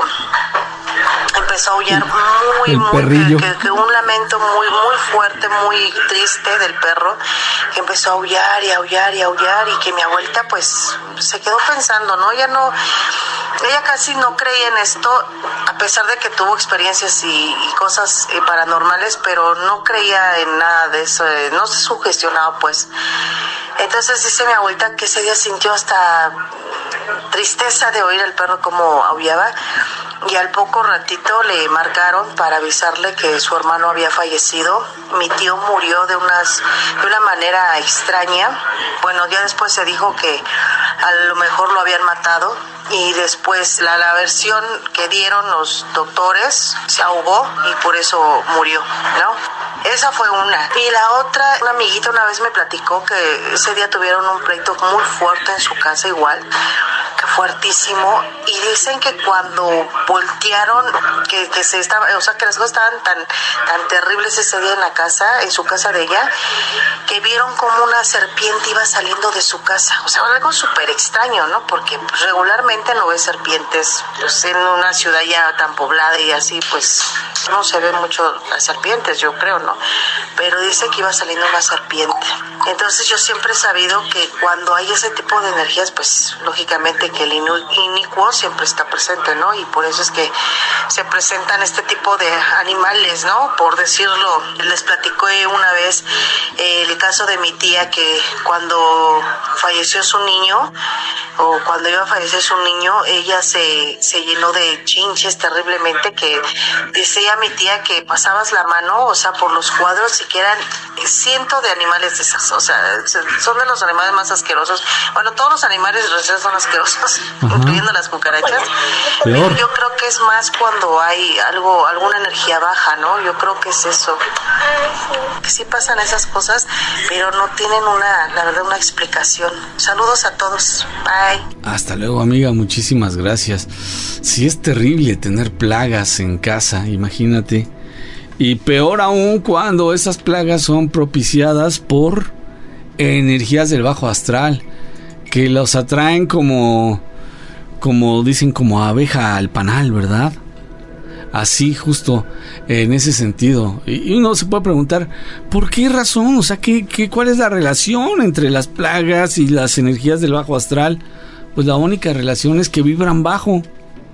empezó a aullar muy, el muy, perrillo. que, que un lamento muy, muy fuerte, muy triste del perro, que empezó a aullar y aullar y aullar, y que mi abuelita pues se quedó pensando, ¿no? Ella no, ella casi no creía en esto, a pesar de que tuvo experiencias y, y cosas eh, paranormales, pero no creía en nada de eso, eh, no se sugestionaba pues. Entonces dice mi abuelita que ese día sintió hasta tristeza de oír al perro como aullaba, y al poco ratito le marcaron para avisarle que su hermano había fallecido. Mi tío murió de unas de una manera extraña. Bueno, ya después se dijo que a lo mejor lo habían matado, y después la, la versión que dieron los doctores, se ahogó y por eso murió, ¿no? Esa fue una. Y la otra, una amiguita una vez me platicó que ese día tuvieron un pleito muy fuerte en su casa igual, fuertísimo, y dicen que cuando voltearon, que, que se estaba, o sea, que las cosas estaban tan, tan terribles ese día en la casa, en su casa de ella, que vieron como una serpiente iba saliendo de su casa. O sea, algo súper extraño, ¿no? Porque pues, regularmente no ves serpientes, pues, en una ciudad ya tan poblada y así, pues no se ven mucho las serpientes, yo creo, ¿no? Pero dice que iba saliendo una serpiente. Entonces yo siempre he sabido que cuando hay ese tipo de energías, pues lógicamente que el inicuo siempre está presente, ¿no? Y por eso es que se presentan este tipo de animales, ¿no? Por decirlo, les platicé una vez eh, el caso de mi tía, que cuando falleció su niño, o cuando iba a fallecer su niño, ella se, se llenó de chinches terriblemente, que decía mi tía que pasabas la mano, o sea, por los cuadros, y que eran cientos de animales de esas, o sea, son de los animales más asquerosos. Bueno, todos los animales son asquerosos, ajá, incluyendo las cucarachas. Pero yo creo que es más cuando hay algo, alguna energía baja, ¿no? Yo creo que es eso. Que sí pasan esas cosas, pero no tienen una, la verdad, una explicación. Saludos a todos. Bye. Hasta luego, amiga, muchísimas gracias. Sí, es terrible tener plagas en casa, imagínate. Y peor aún cuando esas plagas son propiciadas por energías del bajo astral, que los atraen como, como dicen, como abeja al panal, ¿verdad? Así, justo en ese sentido. Y uno se puede preguntar, ¿por qué razón? O sea, ¿qué, qué, ¿cuál es la relación entre las plagas y las energías del bajo astral? Pues la única relación es que vibran bajo.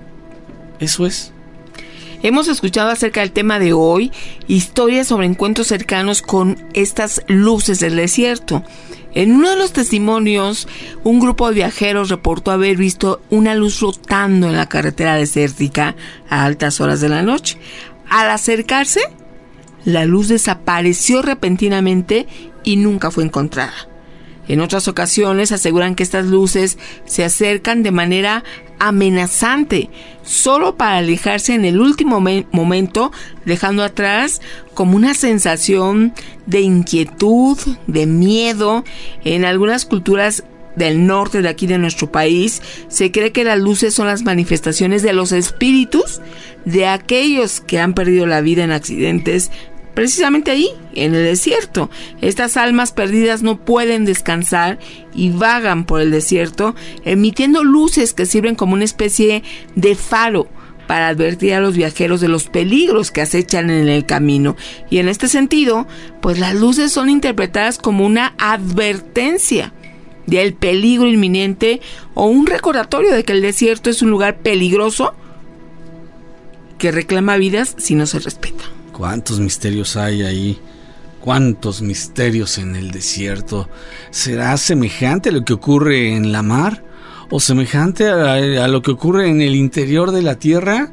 Eso es. Hemos escuchado acerca del tema de hoy, historias sobre encuentros cercanos con estas luces del desierto. En uno de los testimonios, un grupo de viajeros reportó haber visto una luz flotando en la carretera desértica a altas horas de la noche. Al acercarse, la luz desapareció repentinamente y nunca fue encontrada. En otras ocasiones aseguran que estas luces se acercan de manera amenazante, solo para alejarse en el último me- momento, dejando atrás como una sensación de inquietud, de miedo. En algunas culturas del norte de aquí de nuestro país, se cree que las luces son las manifestaciones de los espíritus de aquellos que han perdido la vida en accidentes, precisamente ahí, en el desierto. Estas almas perdidas no pueden descansar y vagan por el desierto, emitiendo luces que sirven como una especie de faro para advertir a los viajeros de los peligros que acechan en el camino. Y en este sentido, pues las luces son interpretadas como una advertencia del peligro inminente o un recordatorio de que el desierto es un lugar peligroso que reclama vidas si no se respeta. ¿Cuántos misterios hay ahí? ¿Cuántos misterios en el desierto? ¿Será semejante a lo que ocurre en la mar? ¿O semejante a, a lo que ocurre en el interior de la tierra?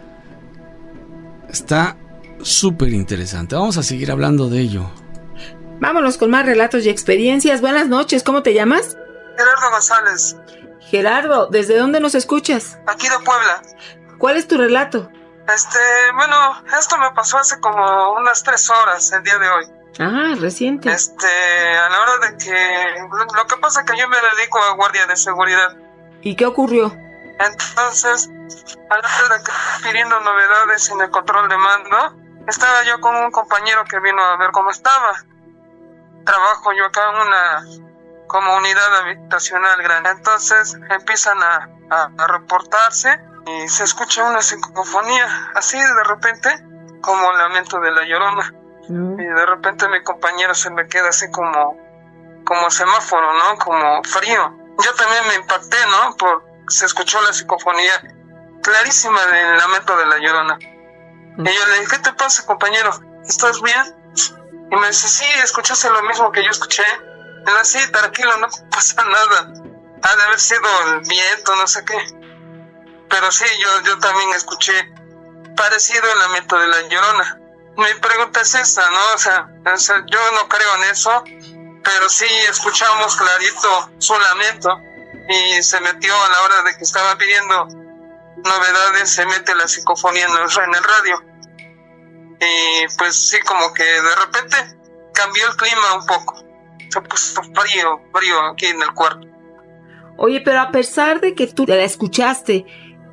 Está súper interesante. Vamos a seguir hablando de ello. Vámonos con más relatos y experiencias. Buenas noches, ¿cómo te llamas? Gerardo González. Gerardo, ¿desde dónde nos escuchas? Aquí de Puebla. ¿Cuál es tu relato? Este, bueno, esto me pasó hace como unas tres horas el día de hoy. Ah, reciente. Este, a la hora de que... Lo que pasa es que yo me dedico a guardia de seguridad. ¿Y qué ocurrió? Entonces, a la hora de que pidiendo novedades en el control de mando, estaba yo con un compañero que vino a ver cómo estaba. Trabajo yo acá en una como unidad habitacional grande. Entonces empiezan a, a, a reportarse y se escucha una psicofonía así de repente, como el lamento de la Llorona. Mm. Y de repente mi compañero se me queda así como, como semáforo, ¿no? Como frío. Yo también me impacté, ¿no? Por, se escuchó la psicofonía clarísima del lamento de la Llorona. Mm. Y yo le dije, ¿qué te pasa, compañero? ¿Estás bien? Y me dice, sí, escuchaste lo mismo que yo escuché. Y yo, sí, tranquilo, no pasa nada. Ha de haber sido el viento, no sé qué. Pero sí, yo, yo también escuché parecido el lamento de la Llorona. Mi pregunta es esta, ¿no? O sea, o sea, yo no creo en eso, pero sí escuchamos clarito su lamento. Y se metió a la hora de que estaba pidiendo novedades, se mete la psicofonía en el, en el radio. Y pues sí, como que de repente cambió el clima un poco. Se puso frío, frío aquí en el cuarto. Oye, pero a pesar de que tú la escuchaste,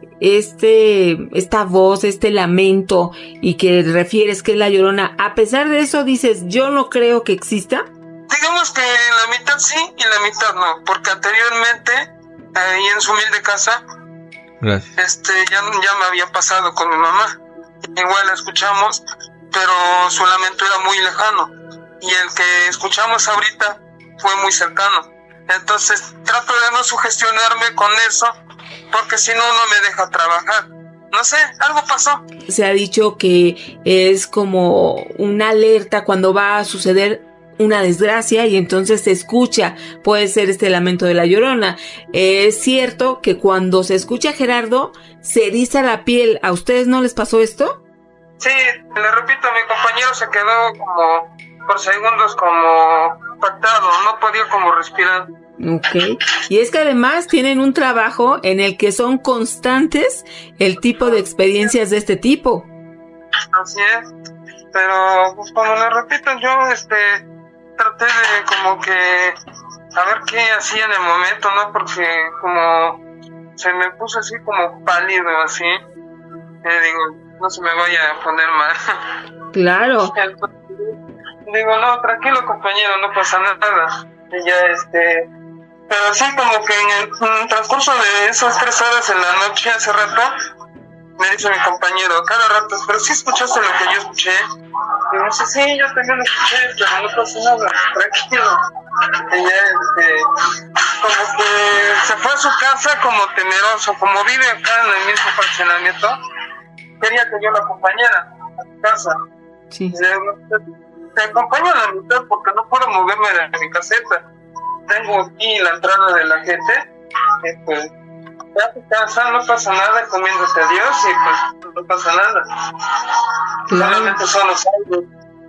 este, esta voz, este lamento, y que refieres que es la Llorona, a pesar de eso dices, yo no creo que exista. Digamos que la mitad sí y la mitad no, porque anteriormente, ahí en su humilde casa, Gracias. este, ya, ya me había pasado con mi mamá. Igual la escuchamos, pero su lamento era muy lejano, y el que escuchamos ahorita fue muy cercano. Entonces trato de no sugestionarme con eso, porque si no, no me deja trabajar. No sé, algo pasó. Se ha dicho que es como una alerta cuando va a suceder una desgracia y entonces se escucha, puede ser este lamento de la Llorona. Es cierto que cuando se escucha a Gerardo, se eriza la piel. ¿A ustedes no les pasó esto? Sí, le repito, mi compañero se quedó como por segundos como impactado, no podía como respirar. Ok, y es que además tienen un trabajo en el que son constantes el tipo de experiencias de este tipo. Así es, pero pues como le repito, yo este traté de como que a ver qué hacía en el momento, ¿no? Porque como se me puso así como pálido, así, eh, digo, no se me vaya a poner mal. Claro. Digo, no, tranquilo compañero, no pasa nada. Y ya este... Pero sí, como que en el, en el transcurso de esas tres horas en la noche, hace rato, me dice mi compañero, cada rato, pero sí escuchaste lo que yo escuché. Y me dice, sí, yo también lo escuché, pero no pasa nada, tranquilo. Y ya, este, como que se fue a su casa como temeroso, como vive acá en el mismo fraccionamiento, quería que yo lo acompañara a su casa. Sí. Y le, te acompaño a la mitad porque no puedo moverme de mi caseta. Tengo aquí la entrada de la gente, y pues ya a tu casa, no pasa nada, comiéndote a Dios y pues no pasa nada. Claro. Solamente son los aires.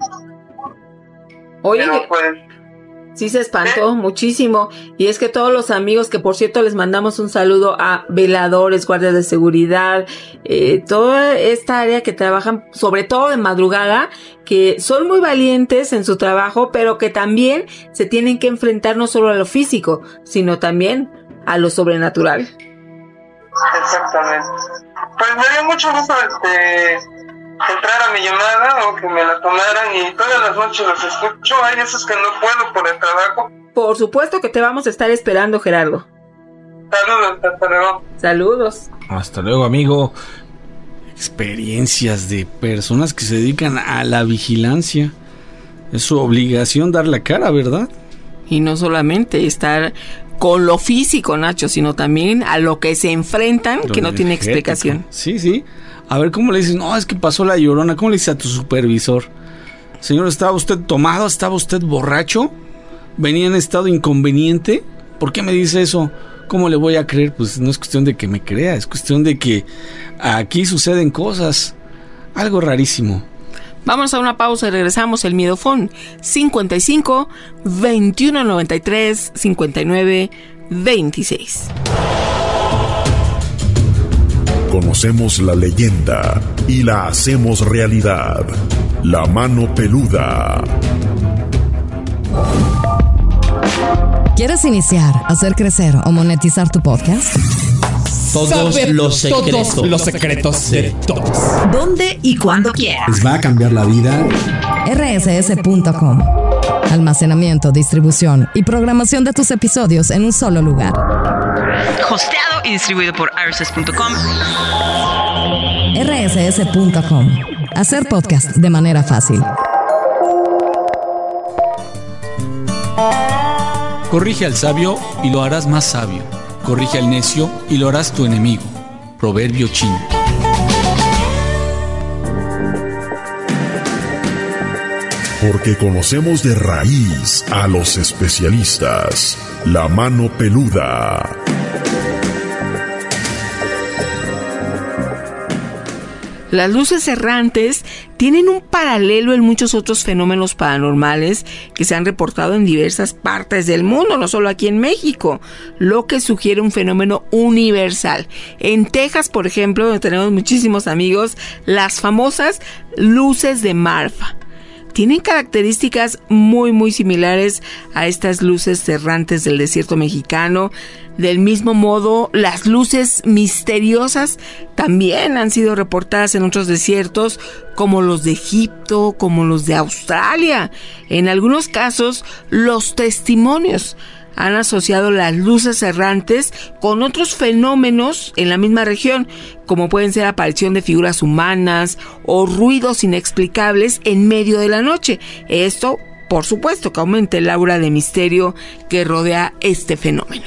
Oye, pero, pues, sí se espantó ¿eh? muchísimo. Y es que todos los amigos, que por cierto les mandamos un saludo a veladores, guardias de seguridad, eh, toda esta área que trabajan sobre todo de madrugada, que son muy valientes en su trabajo, pero que también se tienen que enfrentar no solo a lo físico, sino también a lo sobrenatural. Exactamente. Pues me dio mucho gusto este, entrar a mi llamada o que me la tomaran, y todas las noches los escucho. Hay veces que no puedo por el trabajo. Por supuesto que te vamos a estar esperando, Gerardo. Saludos, hasta luego. Saludos. Hasta luego, amigo. Experiencias de personas que se dedican a la vigilancia. Es su obligación dar la cara, ¿verdad? Y no solamente estar con lo físico, Nacho, sino también a lo que se enfrentan, lo que no tiene explicación. Sí, sí. A ver, ¿cómo le dices? No, es que pasó la Llorona. ¿Cómo le dices a tu supervisor? Señor, ¿estaba usted tomado? ¿Estaba usted borracho? ¿Venía en estado inconveniente? ¿Por qué me dice eso? ¿Cómo le voy a creer? Pues no es cuestión de que me crea, es cuestión de que aquí suceden cosas. Algo rarísimo. Vamos a una pausa y regresamos. El Miedofón cincuenta y cinco, veintiuno noventa y tres, cincuenta y nueve, veintiséis. Conocemos la leyenda y la hacemos realidad. La mano peluda. ¿Quieres iniciar, hacer crecer o monetizar tu podcast? Todos Saber los secretos. Todos los secretos de todos. ¿Dónde y cuándo quieras? Les va a cambiar la vida. R S S punto com. Almacenamiento, distribución y programación de tus episodios en un solo lugar. Hosteado y distribuido por R S S punto com. R S S punto com. Hacer podcast de manera fácil. Corrige al sabio y lo harás más sabio. Corrige al necio y lo harás tu enemigo. Proverbio chino. Porque conocemos de raíz a los especialistas. La mano peluda. Las luces errantes tienen un paralelo en muchos otros fenómenos paranormales que se han reportado en diversas partes del mundo, no solo aquí en México, lo que sugiere un fenómeno universal. En Texas, por ejemplo, donde tenemos muchísimos amigos, las famosas luces de Marfa. tienen características muy muy similares a estas luces errantes del desierto mexicano. Del mismo modo, las luces misteriosas también han sido reportadas en otros desiertos, como los de Egipto, como los de Australia. En algunos casos, los testimonios han asociado las luces errantes con otros fenómenos en la misma región, como pueden ser aparición de figuras humanas o ruidos inexplicables en medio de la noche. Esto, por supuesto, que aumenta el aura de misterio que rodea este fenómeno.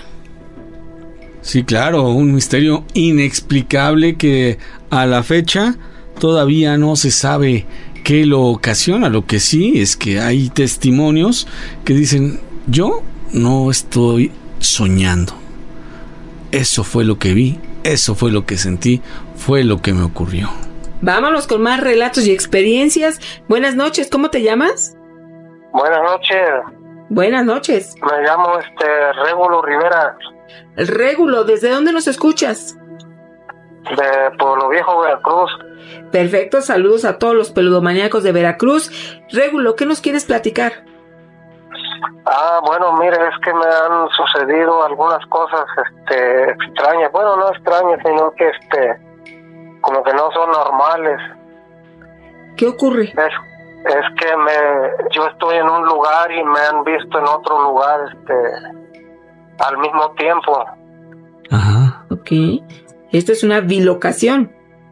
Sí, claro, un misterio inexplicable que a la fecha todavía no se sabe qué lo ocasiona. Lo que sí es que hay testimonios que dicen: yo no estoy soñando. Eso fue lo que vi, eso fue lo que sentí, fue lo que me ocurrió. Vámonos con más relatos y experiencias. Buenas noches, ¿cómo te llamas? Buenas noches. Buenas noches. Me llamo este Régulo Rivera. Régulo, ¿desde dónde nos escuchas? De Pueblo Viejo, Veracruz. Perfecto, saludos a todos los peludomaníacos de Veracruz. Régulo, ¿qué nos quieres platicar? Ah, bueno, mire, es que me han sucedido algunas cosas este, extrañas. Bueno, no extrañas, sino que este, como que no son normales. ¿Qué ocurre? Es, es que me, yo estoy en un lugar y me han visto en otro lugar, este, al mismo tiempo. Ajá. Ok. Esto es una bilocación.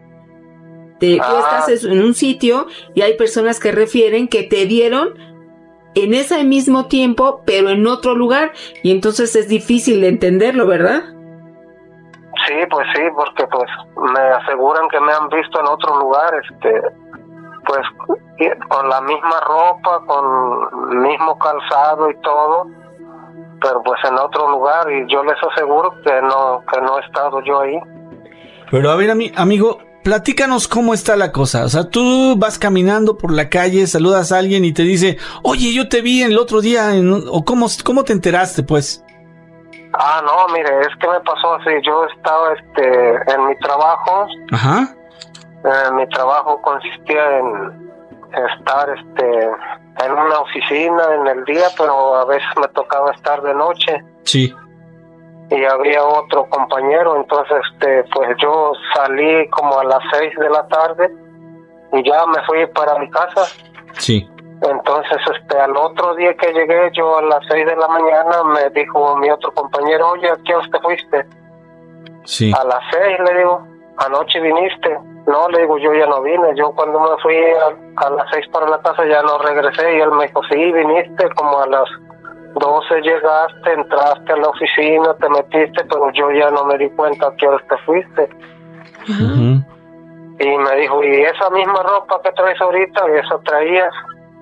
Te, tú estás en un sitio y hay personas que refieren que te vieron en ese mismo tiempo, pero en otro lugar, y entonces es difícil de entenderlo, ¿verdad? Sí, pues sí, porque pues me aseguran que me han visto en otro lugar, este, pues con la misma ropa, con el mismo calzado y todo, pero pues en otro lugar, y yo les aseguro que no, que no he estado yo ahí. Pero a ver, ami- amigo, platícanos cómo está la cosa. O sea, tú vas caminando por la calle, saludas a alguien y te dice: oye, yo te vi el otro día, en... o cómo, cómo te enteraste, pues. Ah, no, mire, es que me pasó así. Yo estaba este, en mi trabajo. Ajá. Eh, mi trabajo consistía en estar este, en una oficina en el día, pero a veces me tocaba estar de noche. Sí. Y había otro compañero, entonces este, pues yo salí como a las seis de la tarde y ya me fui para mi casa. Sí. Entonces este, al otro día que llegué yo a las seis de la mañana, me dijo mi otro compañero: oye, ¿a qué hora te fuiste? Sí. A las seis, le digo. ¿Anoche viniste? No, le digo, yo ya no vine. Yo cuando me fui a, a las seis para la casa ya no regresé. Y él me dijo: sí, viniste como a las doce, llegaste, entraste a la oficina, te metiste, pero yo ya no me di cuenta a qué hora te fuiste. Uh-huh. Y me dijo: ¿y esa misma ropa que traes ahorita, esa traías?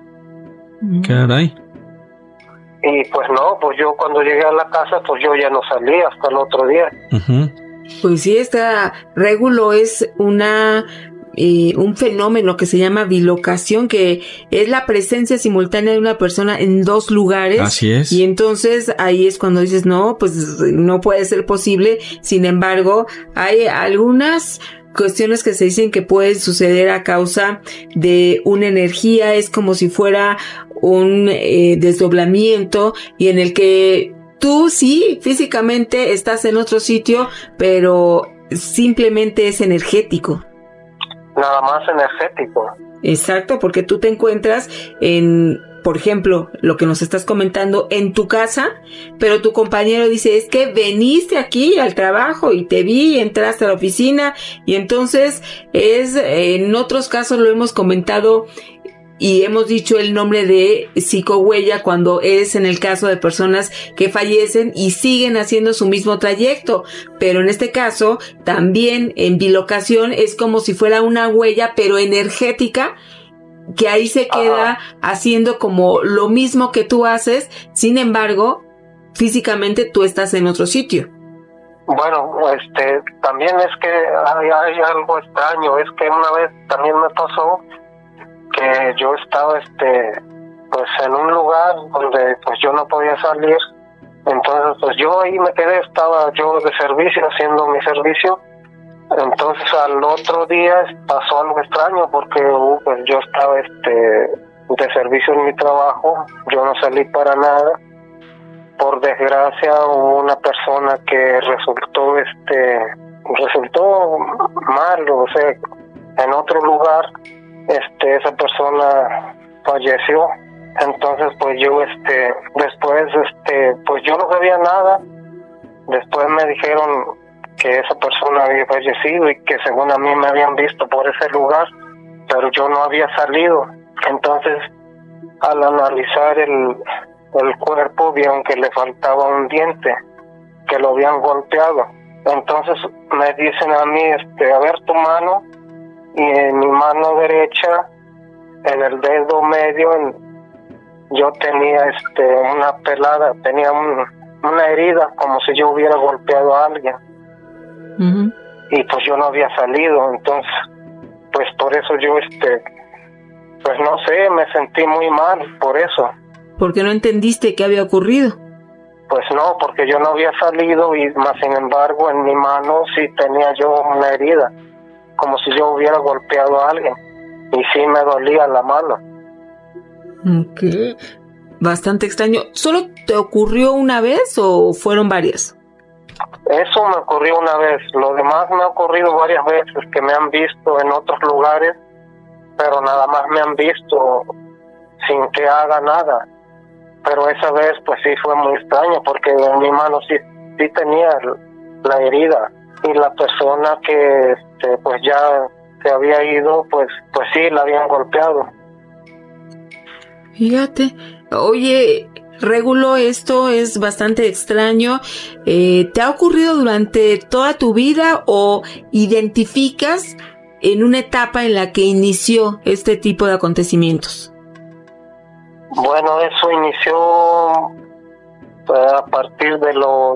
Caray. Y pues no, pues yo cuando llegué a la casa, pues yo ya no salí hasta el otro día. Uh-huh. Pues sí, esta régulo es una eh, un fenómeno que se llama bilocación, que es la presencia simultánea de una persona en dos lugares. Así es. Y entonces ahí es cuando dices: no, pues no puede ser posible. Sin embargo, hay algunas cuestiones que se dicen que pueden suceder a causa de una energía. Es como si fuera un eh, desdoblamiento, y en el que tú sí, físicamente estás en otro sitio, pero simplemente es energético. Nada más energético. Exacto, porque tú te encuentras en, por ejemplo, lo que nos estás comentando, en tu casa, pero tu compañero dice: es que veniste aquí al trabajo y te vi, entraste a la oficina, y entonces es, en otros casos lo hemos comentado y hemos dicho el nombre de psicohuella cuando es en el caso de personas que fallecen y siguen haciendo su mismo trayecto, pero en este caso también en bilocación es como si fuera una huella pero energética, que ahí se queda Ajá. haciendo como lo mismo que tú haces, sin embargo físicamente tú estás en otro sitio. Bueno, este, también es que hay, hay algo extraño, es que una vez también me pasó que yo estaba este pues en un lugar donde pues yo no podía salir, entonces pues yo ahí me quedé, estaba yo de servicio, haciendo mi servicio. Entonces al otro día pasó algo extraño porque uh, pues yo estaba este de servicio en mi trabajo, yo no salí para nada. Por desgracia hubo una persona que resultó este resultó mal, o sea, en otro lugar, este esa persona falleció. Entonces pues yo este después este pues yo no sabía nada. Después me dijeron que esa persona había fallecido y que según a mí me habían visto por ese lugar, pero yo no había salido. Entonces al analizar el el cuerpo vieron que le faltaba un diente, que lo habían golpeado. Entonces me dicen a mí, este, a ver tu mano, y en mi mano derecha, en el dedo medio, en, yo tenía este una pelada, tenía un, una herida, como si yo hubiera golpeado a alguien. Uh-huh. Y pues yo no había salido, entonces, pues por eso yo, este, pues no sé, me sentí muy mal por eso. ¿Por qué no entendiste qué había ocurrido? Pues no, porque yo no había salido y más sin embargo en mi mano sí tenía yo una herida, como si yo hubiera golpeado a alguien, y sí me dolía la mano. Ok, bastante extraño. ¿Solo te ocurrió una vez o fueron varias? Eso me ocurrió una vez, lo demás me ha ocurrido varias veces, que me han visto en otros lugares, pero nada más me han visto sin que haga nada. Pero esa vez pues sí fue muy extraño porque en mi mano sí, sí tenía la herida y la persona que este, pues ya se había ido pues pues sí la habían golpeado. Fíjate, oye, Régulo, esto es bastante extraño. Eh, ¿te ha ocurrido durante toda tu vida o identificas en una etapa en la que inició este tipo de acontecimientos? Bueno, eso inició pues, a partir de los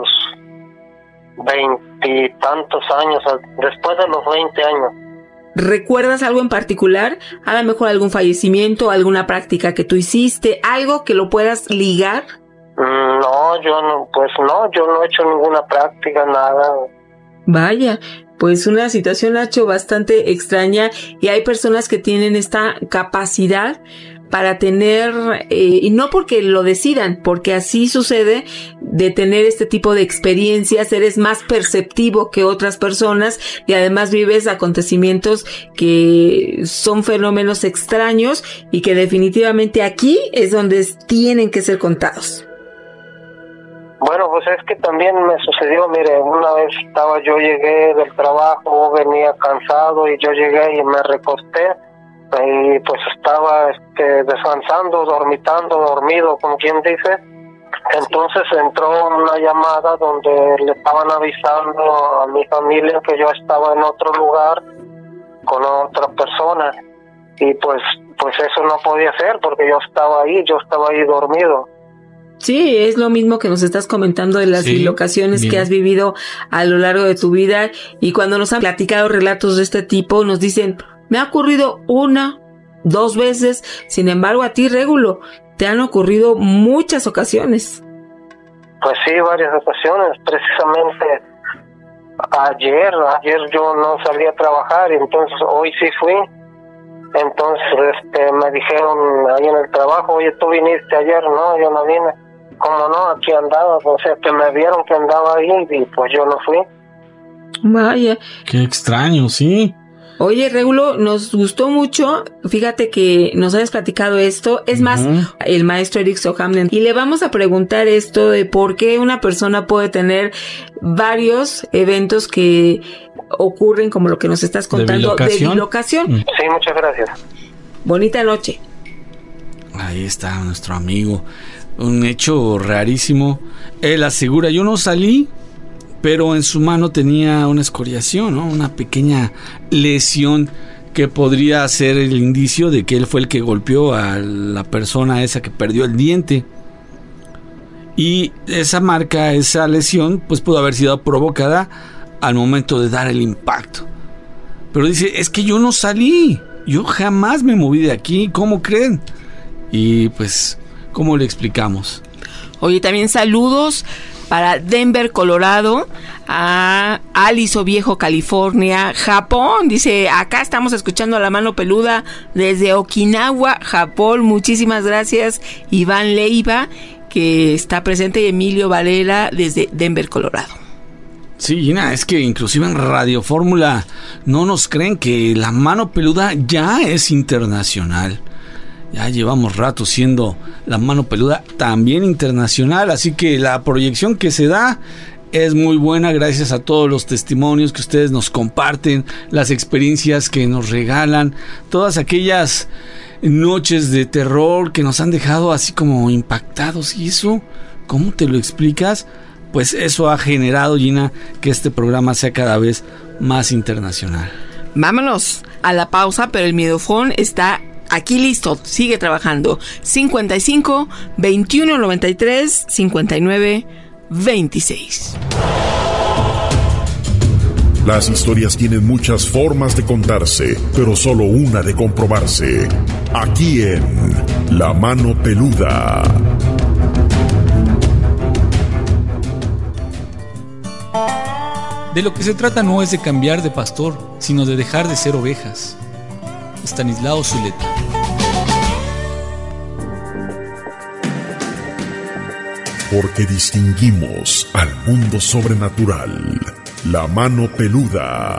veintitantos años, después de los veinte años. ¿Recuerdas algo en particular? A lo mejor algún fallecimiento, alguna práctica que tú hiciste, algo que lo puedas ligar. No, yo no, pues no, yo no he hecho ninguna práctica, nada. Vaya, pues una situación, Nacho, bastante extraña, y hay personas que tienen esta capacidad para tener, eh, y no porque lo decidan, porque así sucede, de tener este tipo de experiencias. Eres más perceptivo que otras personas y además vives acontecimientos que son fenómenos extraños y que definitivamente aquí es donde tienen que ser contados. Bueno, pues es que también me sucedió, mire, una vez estaba, yo llegué del trabajo, venía cansado y yo llegué y me recosté y pues estaba este, descansando, dormitando, dormido, como quien dice. Entonces entró una llamada donde le estaban avisando a mi familia que yo estaba en otro lugar con otra persona y pues pues eso no podía ser porque yo estaba ahí, yo estaba ahí dormido. Sí, es lo mismo que nos estás comentando de las Sí, locaciones bien. que has vivido a lo largo de tu vida, y cuando nos han platicado relatos de este tipo nos dicen, me ha ocurrido una, dos veces. Sin embargo, a ti, Régulo, te han ocurrido muchas ocasiones. Pues sí, varias ocasiones. Precisamente ayer, ayer yo no salí a trabajar y entonces hoy sí fui. Entonces este, me dijeron ahí en el trabajo, oye, ¿tú viniste ayer? No, yo no vine. ¿Cómo no? Aquí andaba. O sea, que me vieron que andaba ahí y pues yo no fui. Vaya. Qué extraño, sí. Oye, Régulo, nos gustó mucho, fíjate que nos hayas platicado esto. Es más, Ujú. el maestro Eric Sohamnen, y le vamos a preguntar esto de por qué una persona puede tener varios eventos que ocurren, como lo que nos estás contando, de bilocación? bilocación. Mm. Sí, muchas gracias. Bonita noche. Ahí está nuestro amigo. Un hecho rarísimo. Él asegura, yo no salí, pero en su mano tenía una escoriación, ¿no? Una pequeña lesión que podría ser el indicio de que él fue el que golpeó a la persona esa que perdió el diente. Y esa marca, esa lesión, pues pudo haber sido provocada al momento de dar el impacto. Pero dice, es que yo no salí, yo jamás me moví de aquí, ¿cómo creen? Y pues, ¿cómo le explicamos? Oye, también saludos para Denver, Colorado, a Aliso Viejo, California, Japón. Dice, acá estamos escuchando a La Mano Peluda desde Okinawa, Japón. Muchísimas gracias, Iván Leiva, que está presente, y Emilio Valera desde Denver, Colorado. Sí, Gina, es que inclusive en Radio Fórmula no nos creen que La Mano Peluda ya es internacional. Ya llevamos rato siendo La Mano Peluda también internacional, así que la proyección que se da es muy buena gracias a todos los testimonios que ustedes nos comparten, las experiencias que nos regalan, todas aquellas noches de terror que nos han dejado así como impactados. ¿Y eso cómo te lo explicas? Pues eso ha generado, Gina, que este programa sea cada vez más internacional. Vámonos a la pausa, pero el miedofón está aquí listo, sigue trabajando. cincuenta y cinco, veintiuno noventa y tres, cincuenta y nueve, veintiséis. Las historias tienen muchas formas de contarse, pero solo una de comprobarse. Aquí en La Mano Peluda. De lo que se trata no es de cambiar de pastor, sino de dejar de ser ovejas. Estanislao Zuleta. Porque distinguimos al mundo sobrenatural. La Mano Peluda.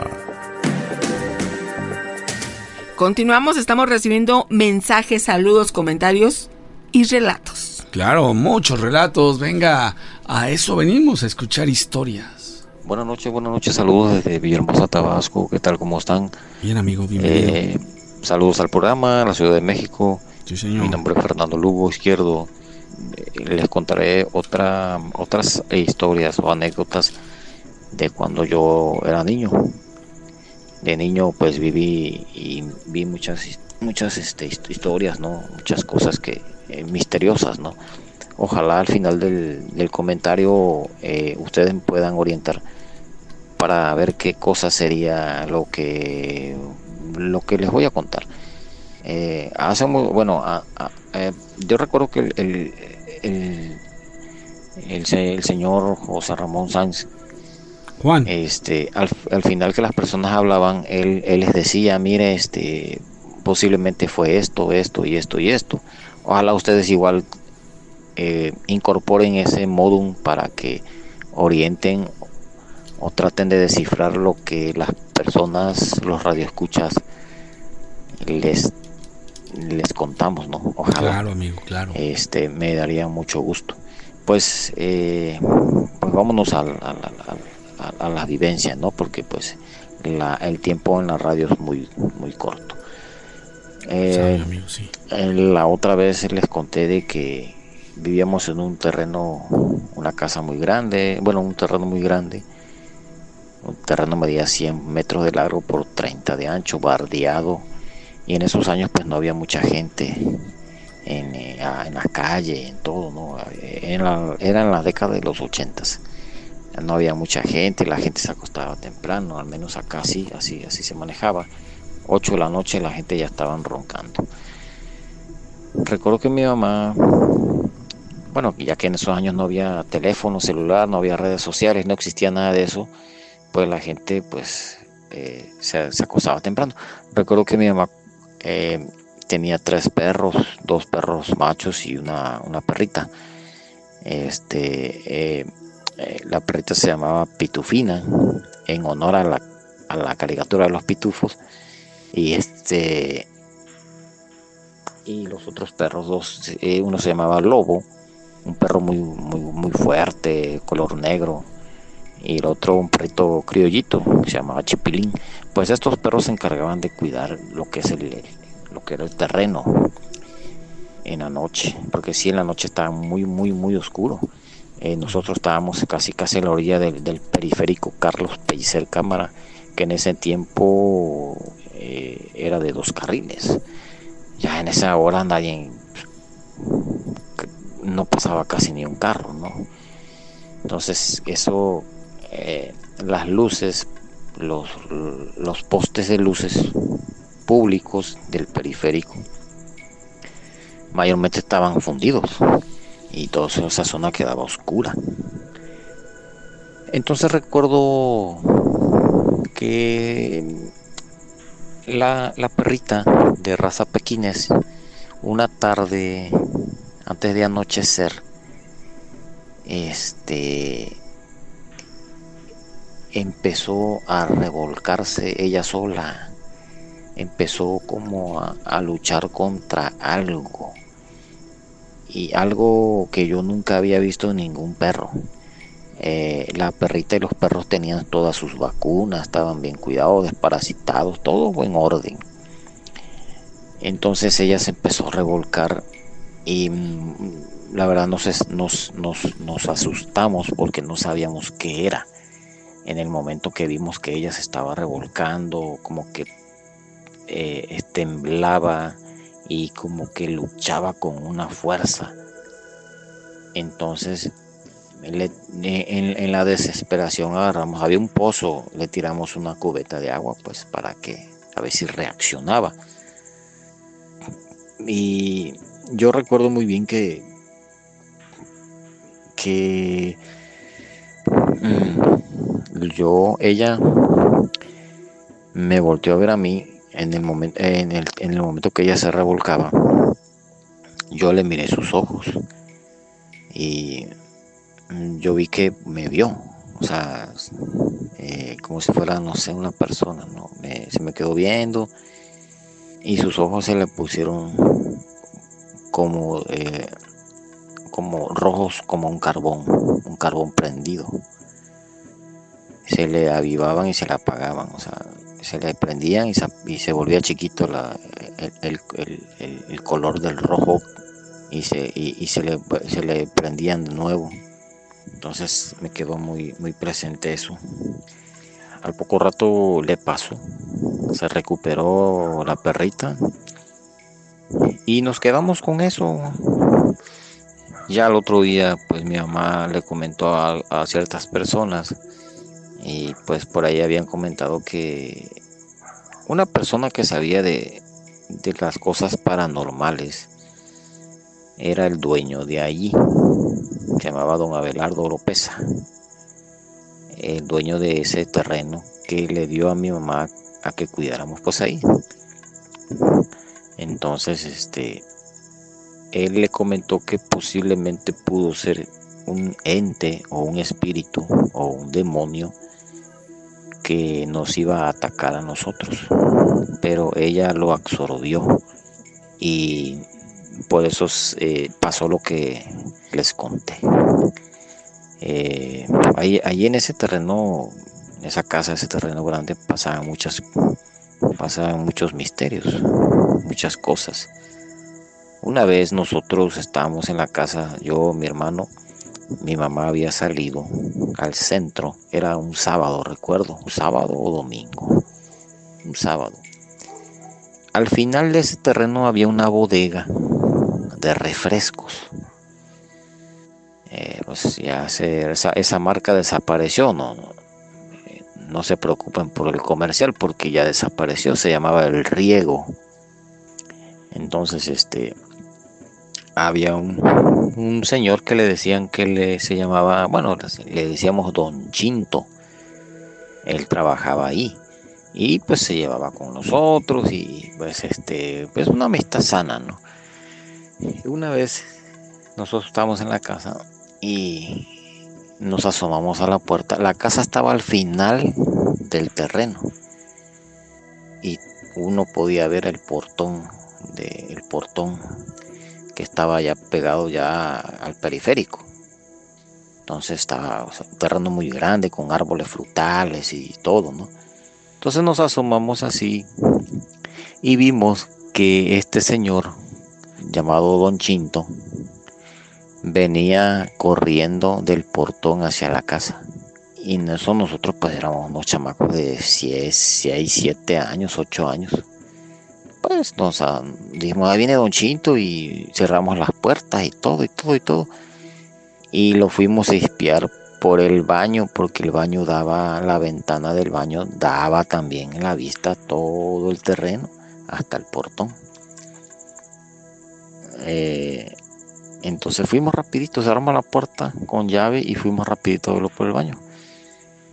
Continuamos, estamos recibiendo mensajes, saludos, comentarios y relatos. Claro, muchos relatos. Venga, a eso venimos, a escuchar historias. Buenas noches, buenas noches, saludos desde Villahermosa, Tabasco. ¿Qué tal, cómo están? Bien, amigo, bienvenido. Eh, saludos al programa, a la Ciudad de México. Sí, señor. Mi nombre es Fernando Lugo Izquierdo. Eh, les contaré otra, otras historias o anécdotas de cuando yo era niño. De niño, pues viví y vi muchas, muchas este, historias, ¿no? Muchas cosas que eh, misteriosas, ¿no? Ojalá al final del, del comentario eh, ustedes me puedan orientar para ver qué cosa sería lo que lo que les voy a contar. Eh, hace muy, bueno, a, a, eh, yo recuerdo que el el, el, el, el señor José Ramón Sáenz, Juan, este, al, al final que las personas hablaban, él, él les decía, mire, este, posiblemente fue esto, esto y esto y esto. Ojalá ustedes igual eh, incorporen ese modum para que orienten o traten de descifrar lo que las personas, los radioescuchas, les les contamos, ¿no? Ojalá. Claro, amigo, claro. Este, me daría mucho gusto. Pues, eh, pues vámonos a, a, a, a, a la vivencia, ¿no? Porque pues la, el tiempo en la radio es muy muy corto. Eh, sí, amigo, sí. La otra vez les conté de que vivíamos en un terreno, una casa muy grande, bueno, un terreno muy grande. Un terreno medía cien metros de largo por treinta de ancho, bardeado. Y en esos años pues no había mucha gente en, eh, en la calle, en todo, ¿no? En la, era en la década de los ochentas. No había mucha gente, la gente se acostaba temprano, al menos acá sí, así, así se manejaba. Ocho de la noche la gente ya estaban roncando. Recuerdo que mi mamá, bueno, ya que en esos años no había teléfono celular, no había redes sociales, no existía nada de eso, pues la gente pues eh, se, se acostaba temprano. Recuerdo que mi mamá Eh, tenía tres perros, dos perros machos y una, una perrita. Este, eh, eh, la perrita se llamaba Pitufina, en honor a la, a la caricatura de los pitufos. Y este y los otros perros, dos, eh, uno se llamaba Lobo, un perro muy, muy, muy fuerte, color negro. Y el otro un perrito criollito que se llamaba Chipilín. Pues estos perros se encargaban de cuidar lo que es el lo que era el terreno en la noche, porque sí, en la noche estaba muy muy muy oscuro. Eh, nosotros estábamos casi casi a la orilla del, del periférico Carlos Pellicer Cámara, que en ese tiempo eh, era de dos carriles. Ya en esa hora nadie, no pasaba casi ni un carro, ¿no? Entonces eso, eh, las luces, los, los postes de luces públicos del periférico mayormente estaban fundidos y toda esa zona quedaba oscura. Entonces recuerdo que la, la perrita de raza pequinés, una tarde antes de anochecer, este empezó a revolcarse ella sola, empezó como a, a luchar contra algo, y algo que yo nunca había visto en ningún perro. Eh, la perrita y los perros tenían todas sus vacunas, estaban bien cuidados, desparasitados, todo en orden. Entonces ella se empezó a revolcar y mmm, la verdad nos, nos, nos, nos asustamos porque no sabíamos qué era. En el momento que vimos que ella se estaba revolcando, como que eh, temblaba y como que luchaba con una fuerza. Entonces le, en, en la desesperación agarramos, había un pozo, le tiramos una cubeta de agua pues para que a ver si reaccionaba. Y yo recuerdo muy bien que que mmm, yo ella me volteó a ver a mí en el momento en el, en el momento que ella se revolcaba. Yo le miré sus ojos y yo vi que me vio, o sea, eh, como si fuera, no sé, una persona, ¿no? Me, se me quedó viendo y sus ojos se le pusieron como, eh, como rojos, como un carbón, un carbón prendido. Se le avivaban y se le apagaban, o sea, se le prendían y se, y se volvía chiquito la, el, el, el, el color del rojo y se, y, y se, le, se le prendían de nuevo. Entonces me quedó muy, muy presente eso. Al poco rato le pasó, se recuperó la perrita y nos quedamos con eso. Ya al otro día pues mi mamá le comentó a, a ciertas personas y pues por ahí habían comentado que una persona que sabía de, de las cosas paranormales era el dueño de allí. Se llamaba don Abelardo Lopeza, el dueño de ese terreno que le dio a mi mamá a que cuidáramos pues ahí. Entonces este él le comentó que posiblemente pudo ser un ente o un espíritu o un demonio que nos iba a atacar a nosotros, pero ella lo absorbió y por eso eh, pasó lo que les conté. Eh, ahí, ahí en ese terreno, en esa casa, ese terreno grande, pasaban muchas, pasaban muchos misterios, muchas cosas. Una vez nosotros estábamos en la casa, yo, mi hermano, mi mamá había salido al centro, era un sábado, recuerdo, un sábado o domingo, un sábado. Al final de ese terreno había una bodega de refrescos. Eh, pues ya se, esa, esa marca desapareció, no, no, no se preocupen por el comercial porque ya desapareció, se llamaba El Riego. Entonces este había un, un señor que le decían que le se llamaba, bueno, le decíamos Don Chinto. Él trabajaba ahí y pues se llevaba con nosotros y pues este pues una amistad sana, ¿no? Una vez nosotros estábamos en la casa y nos asomamos a la puerta. La casa estaba al final del terreno y uno podía ver el portón de, el portón que estaba ya pegado ya al periférico. Entonces estaba, o sea, un terreno muy grande con árboles frutales y todo, ¿no? Entonces nos asomamos así y vimos que este señor llamado Don Chinto venía corriendo del portón hacia la casa. Y en eso nosotros pues éramos unos chamacos de seis, siete años, ocho años. Pues nos dijimos, ahí viene Don Chinto, y cerramos las puertas y todo, y todo, y todo. Y lo fuimos a espiar por el baño, porque el baño daba, la ventana del baño daba también en la vista todo el terreno, hasta el portón. Eh, entonces fuimos rapidito, cerramos la puerta con llave y fuimos rapidito por el baño.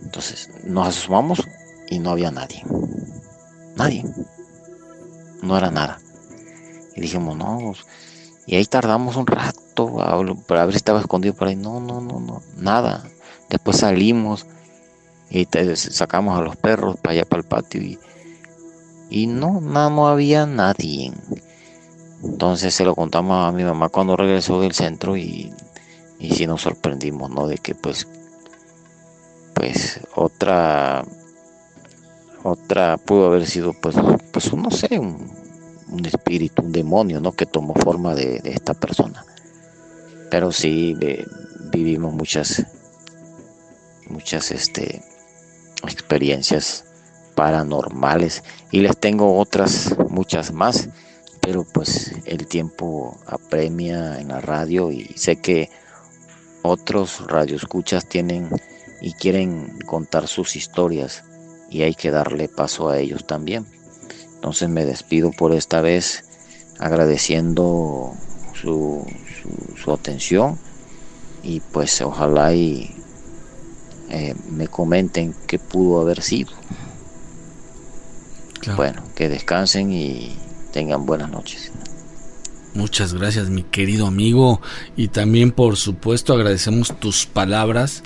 Entonces nos asomamos y no había nadie. Nadie. No era nada. Y dijimos, no, pues, y ahí tardamos un rato a, para ver si estaba escondido por ahí. No, no, no, no, nada. Después salimos y te, sacamos a los perros para allá, para el patio, y, y no, no, no había nadie. Entonces se lo contamos a mi mamá cuando regresó del centro y, y sí nos sorprendimos, ¿no? De que pues, pues otra, otra pudo haber sido pues, pues no sé, un, un espíritu, un demonio, ¿no? Que tomó forma de, de esta persona. Pero sí eh, vivimos muchas, muchas este, experiencias paranormales y les tengo otras muchas más, pero pues el tiempo apremia en la radio y sé que otros radioescuchas tienen y quieren contar sus historias y hay que darle paso a ellos también. Entonces me despido por esta vez agradeciendo su, su, su atención y pues ojalá y eh, me comenten qué pudo haber sido. Claro. Bueno, que descansen y tengan buenas noches. Muchas gracias, mi querido amigo, y también por supuesto agradecemos tus palabras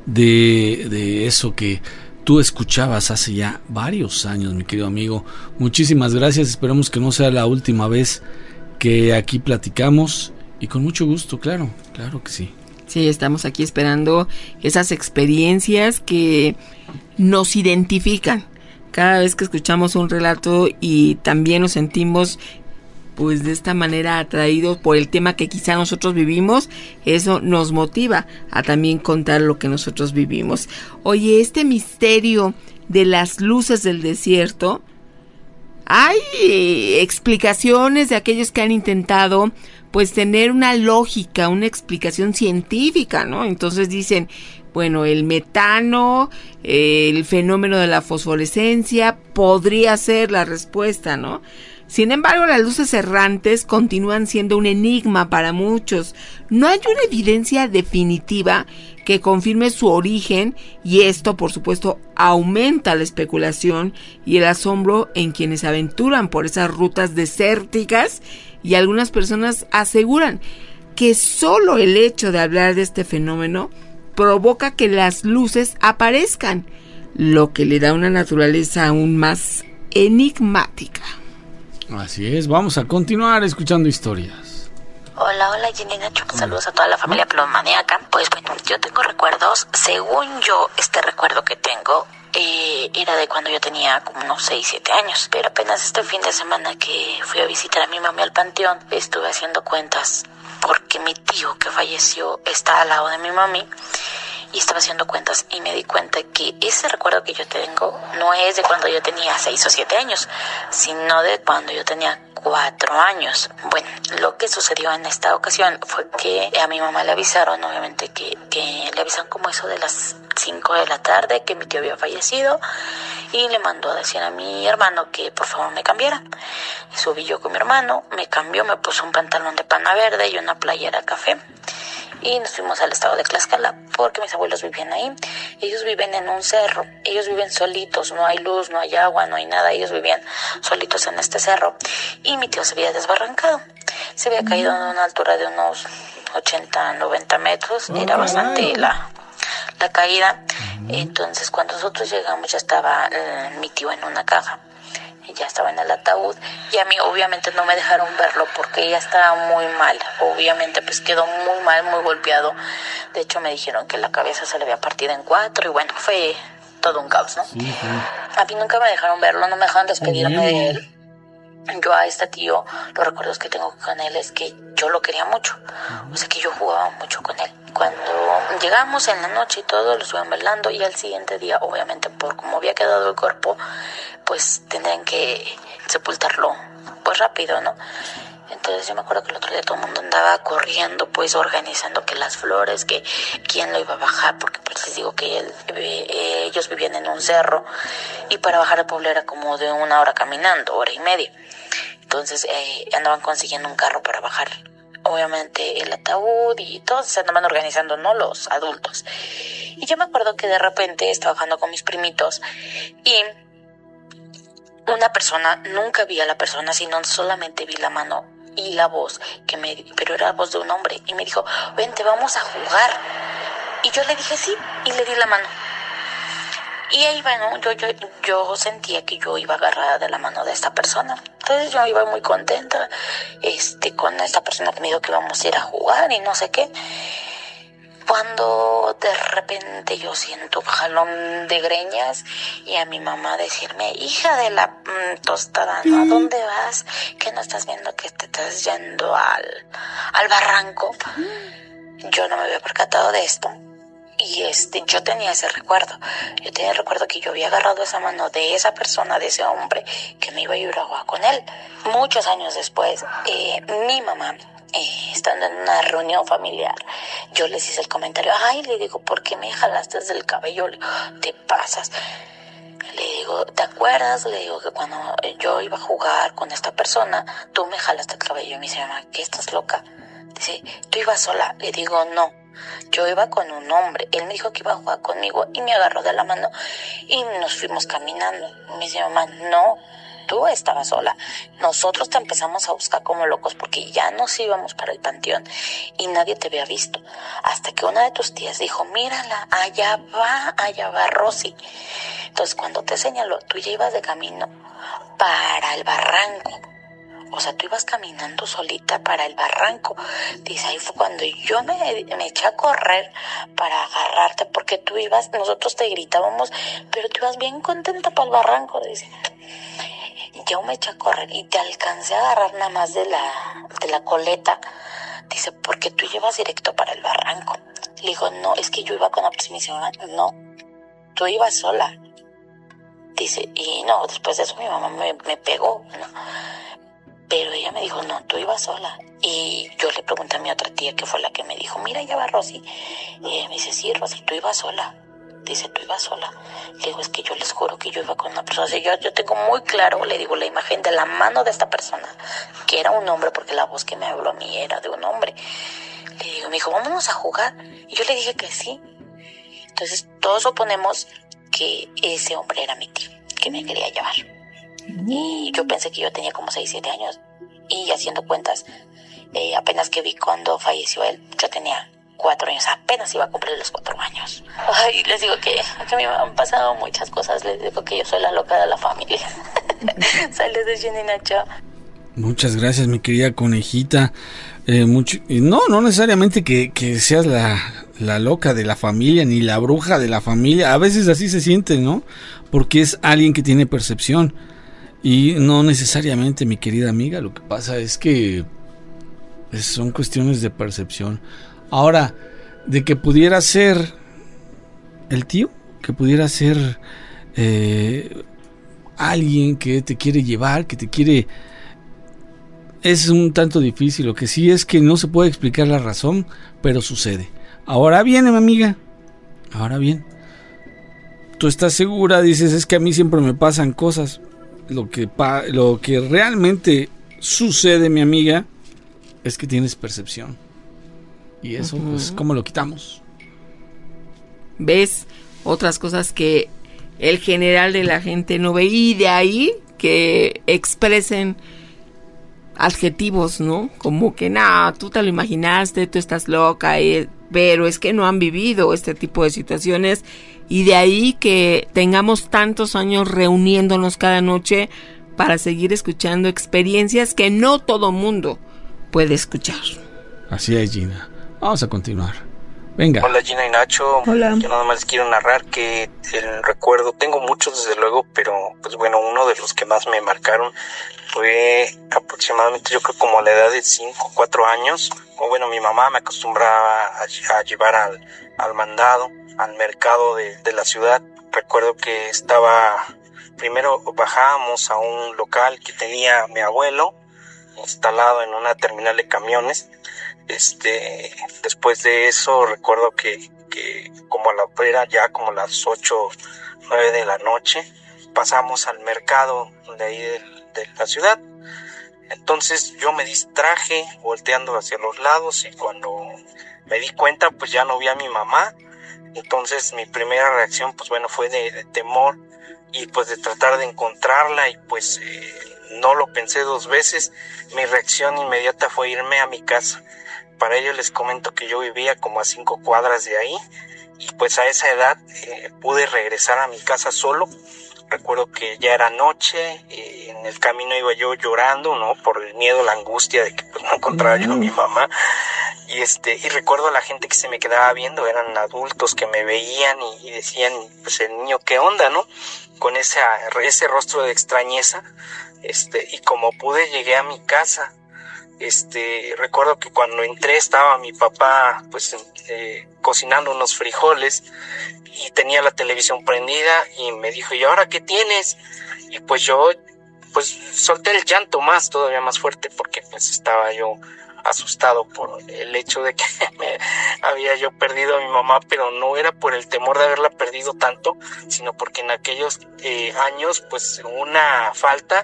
de, de eso que tú escuchabas hace ya varios años, mi querido amigo. Muchísimas gracias, esperamos que no sea la última vez que aquí platicamos y con mucho gusto, claro, claro que sí. Sí, estamos aquí esperando esas experiencias que nos identifican. Cada vez que escuchamos un relato y también nos sentimos pues de esta manera atraídos por el tema que quizá nosotros vivimos, eso nos motiva a también contar lo que nosotros vivimos. Oye, este misterio de las luces del desierto, hay explicaciones de aquellos que han intentado pues tener una lógica, una explicación científica, ¿no? Entonces dicen, bueno, el metano, eh, el fenómeno de la fosforescencia podría ser la respuesta, ¿no? Sin embargo, las luces errantes continúan siendo un enigma para muchos. No hay una evidencia definitiva que confirme su origen y esto, por supuesto, aumenta la especulación y el asombro en quienes se aventuran por esas rutas desérticas, y algunas personas aseguran que solo el hecho de hablar de este fenómeno provoca que las luces aparezcan, lo que le da una naturaleza aún más enigmática. Así es, vamos a continuar escuchando historias. Hola, hola Ginny Nacho, saludos a toda la familia Plomaníaca. Pues bueno, yo tengo recuerdos, según yo, este recuerdo que tengo eh, era de cuando yo tenía como unos seis, siete años. Pero apenas este fin de semana que fui a visitar a mi mami al panteón, estuve haciendo cuentas porque mi tío que falleció está al lado de mi mami. Y estaba haciendo cuentas y me di cuenta que ese recuerdo que yo tengo no es de cuando yo tenía seis o siete años, sino de cuando yo tenía cuatro años. Bueno, lo que sucedió en esta ocasión fue que a mi mamá le avisaron, obviamente que, que le avisaron como eso de las cinco de la tarde, que mi tío había fallecido, y le mandó a decir a mi hermano que por favor me cambiara. Y subí yo con mi hermano, me cambió, me puso un pantalón de pana verde y una playera café. Y nos fuimos al estado de Tlaxcala porque mis abuelos vivían ahí. Ellos viven en un cerro, ellos viven solitos, no hay luz, no hay agua, no hay nada. Ellos vivían solitos en este cerro y mi tío se había desbarrancado. Se había caído a una altura de unos ochenta, noventa metros, era bastante la, la caída. Entonces cuando nosotros llegamos ya estaba eh, mi tío en una caja. Ya estaba en el ataúd y a mí obviamente no me dejaron verlo porque ella estaba muy mal, obviamente pues quedó muy mal, muy golpeado. De hecho me dijeron que la cabeza se le había partido en cuatro y bueno, fue todo un caos, ¿no? Sí, sí. A mí nunca me dejaron verlo, no me dejaron despedirme de él. Yo a este tío, los recuerdos que tengo con él es que yo lo quería mucho, o sea que yo jugaba mucho con él. Cuando llegamos en la noche y todo, lo estuvieron velando y al siguiente día, obviamente por cómo había quedado el cuerpo, pues tendrían que sepultarlo pues rápido, ¿no? Entonces yo me acuerdo que el otro día todo el mundo andaba corriendo, pues organizando que las flores, que quién lo iba a bajar, porque pues les digo que él, eh, ellos vivían en un cerro y para bajar al pueblo era como de una hora caminando, hora y media. Entonces eh, andaban consiguiendo un carro para bajar, obviamente el ataúd y todos se andaban organizando, ¿no? Los adultos. Y yo me acuerdo que de repente estaba bajando con mis primitos y una persona, nunca vi a la persona, sino solamente vi la mano y la voz, que me, pero era la voz de un hombre, y me dijo, vente, vamos a jugar. Y yo le dije sí, y le di la mano. Y ahí, bueno, yo, yo, yo sentía que yo iba agarrada de la mano de esta persona. Entonces yo iba muy contenta este, con esta persona que me dijo que íbamos a ir a jugar y no sé qué. Cuando de repente yo siento un jalón de greñas y a mi mamá decirme, hija de la mm, tostada, ¿no? ¿A dónde vas? ¿Que no estás viendo que te estás yendo al, al barranco? Yo no me había percatado de esto. Y este, yo tenía ese recuerdo. Yo tenía el recuerdo que yo había agarrado esa mano de esa persona, de ese hombre, que me iba a ir a jugar con él. Muchos años después, eh, mi mamá, eh, estando en una reunión familiar, yo les hice el comentario, ay, le digo, ¿por qué me jalaste del cabello? Le digo, te pasas. Le digo, ¿te acuerdas? Le digo que cuando yo iba a jugar con esta persona, tú me jalaste el cabello. Y me dice, mamá, ¿qué, estás loca? Dice, ¿tú ibas sola? Le digo, no. Yo iba con un hombre, él me dijo que iba a jugar conmigo y me agarró de la mano y nos fuimos caminando. Me dice, mamá, no, tú estabas sola. Nosotros te empezamos a buscar como locos porque ya nos íbamos para el panteón y nadie te había visto. Hasta que una de tus tías dijo, mírala, allá va, allá va Rosy. Entonces cuando te señaló, tú ya ibas de camino para el barranco. O sea, tú ibas caminando solita para el barranco. Dice, ahí fue cuando yo me, me eché a correr para agarrarte, porque tú ibas, nosotros te gritábamos, pero tú ibas bien contenta para el barranco. Dice, yo me eché a correr y te alcancé a agarrar nada más de la, de la coleta. Dice, porque tú llevas directo para el barranco. Le digo, no, es que yo iba con la presión. No, tú ibas sola. Dice, y no, después de eso mi mamá me, me pegó, ¿no? Pero ella me dijo, no, tú ibas sola. Y yo le pregunté a mi otra tía, que fue la que me dijo, mira, ya va Rosy. Y ella me dice, sí, Rosy, tú ibas sola. Dice, tú ibas sola. Le digo, es que yo les juro que yo iba con una persona. O sea, yo, yo tengo muy claro, le digo, la imagen de la mano de esta persona, que era un hombre, porque la voz que me habló a mí era de un hombre. Le digo, me dijo, vámonos a jugar. Y yo le dije que sí. Entonces, todos suponemos que ese hombre era mi tío, que me quería llevar. Y yo pensé que yo tenía como seis, siete años. Y haciendo cuentas, eh, apenas que vi cuando falleció él, yo tenía cuatro años, apenas iba a cumplir los cuatro años. Ay, les digo que, que a mí me han pasado muchas cosas. Les digo que yo soy la loca de la familia. Saludos de Gina y Nacho. Muchas gracias, mi querida conejita. Eh, mucho, no, no necesariamente que, que seas la, la loca de la familia, ni la bruja de la familia. A veces así se siente, ¿no? Porque es alguien que tiene percepción. Y no necesariamente, mi querida amiga, lo que pasa es que son cuestiones de percepción. Ahora, de que pudiera ser el tío, que pudiera ser eh, alguien que te quiere llevar, que te quiere... Es un tanto difícil. Lo que sí es que no se puede explicar la razón, pero sucede. Ahora bien, mi amiga, ahora bien, tú estás segura, dices, es que a mí siempre me pasan cosas. Lo que, pa- lo que realmente sucede, mi amiga, es que tienes percepción. Y eso, uh-huh. pues, ¿cómo lo quitamos? ¿Ves? Otras cosas que el general de la gente no ve. Y de ahí que expresen adjetivos, ¿no? Como que, no, tú te lo imaginaste, tú estás loca, eh, pero es que no han vivido este tipo de situaciones. Y de ahí que tengamos tantos años reuniéndonos cada noche para seguir escuchando experiencias que no todo mundo puede escuchar. Así es, Gina. Vamos a continuar. Venga. Hola, Gina y Nacho. Hola. Yo nada más les quiero narrar que el recuerdo, tengo muchos desde luego, pero pues bueno, uno de los que más me marcaron fue aproximadamente, yo creo como a la edad de cinco, cuatro años. O bueno, mi mamá me acostumbraba a, a llevar al, al mandado, al mercado de, de la ciudad. Recuerdo que estaba, primero bajábamos a un local que tenía mi abuelo instalado en una terminal de camiones. Este, después de eso recuerdo que, que como a la era ya como las ocho, nueve de la noche, pasamos al mercado de ahí de, de la ciudad. Entonces yo me distraje volteando hacia los lados y cuando me di cuenta pues ya no vi a mi mamá, Entonces mi primera reacción pues bueno fue de, de temor y pues de tratar de encontrarla, y pues eh, no lo pensé dos veces. Mi reacción inmediata fue irme a mi casa. Para ello les comento que yo vivía como a cinco cuadras de ahí, y pues a esa edad eh, pude regresar a mi casa solo. Recuerdo que ya era noche, eh, en el camino iba yo llorando, ¿no? Por el miedo, la angustia de que pues no encontrara yo a mi mamá. Y este, y recuerdo a la gente que se me quedaba viendo, eran adultos que me veían y, y decían, pues el niño, ¿qué onda, no? Con ese, ese rostro de extrañeza. Este, y como pude llegué a mi casa. Este, recuerdo que cuando entré estaba mi papá, pues, eh, cocinando unos frijoles, y tenía la televisión prendida, y me dijo, ¿y ahora qué tienes? Y pues yo, pues solté el llanto más, todavía más fuerte, porque pues estaba yo asustado por el hecho de que me había yo perdido a mi mamá, pero no era por el temor de haberla perdido tanto, sino porque en aquellos eh, años, pues una falta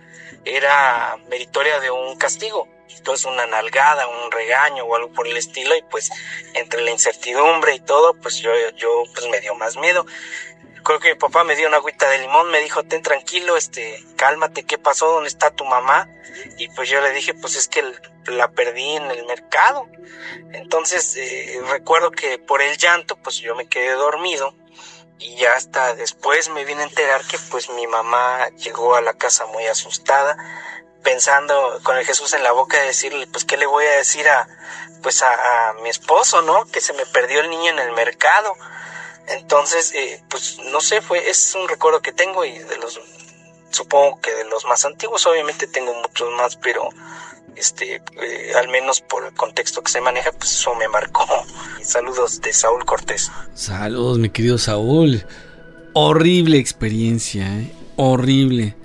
era meritoria de un castigo. Entonces una nalgada, un regaño o algo por el estilo, y pues entre la incertidumbre y todo, pues yo, yo pues me dio más miedo. Creo que mi papá me dio una agüita de limón, me dijo, ten tranquilo, este, cálmate, ¿qué pasó? ¿Dónde está tu mamá? Y pues yo le dije, pues es que la perdí en el mercado. Entonces eh, recuerdo que por el llanto, pues yo me quedé dormido, y ya hasta después me vine a enterar que pues mi mamá llegó a la casa muy asustada, pensando con el Jesús en la boca de decirle, pues qué le voy a decir a pues a, a mi esposo, ¿no? Que se me perdió el niño en el mercado. Entonces, eh, pues no sé, fue es un recuerdo que tengo, y de los, supongo que de los más antiguos. Obviamente tengo muchos más, pero este, eh, al menos por el contexto que se maneja, pues eso me marcó. Saludos de Saúl Cortés. Saludos, mi querido Saúl. Horrible experiencia, ¿eh? Horrible.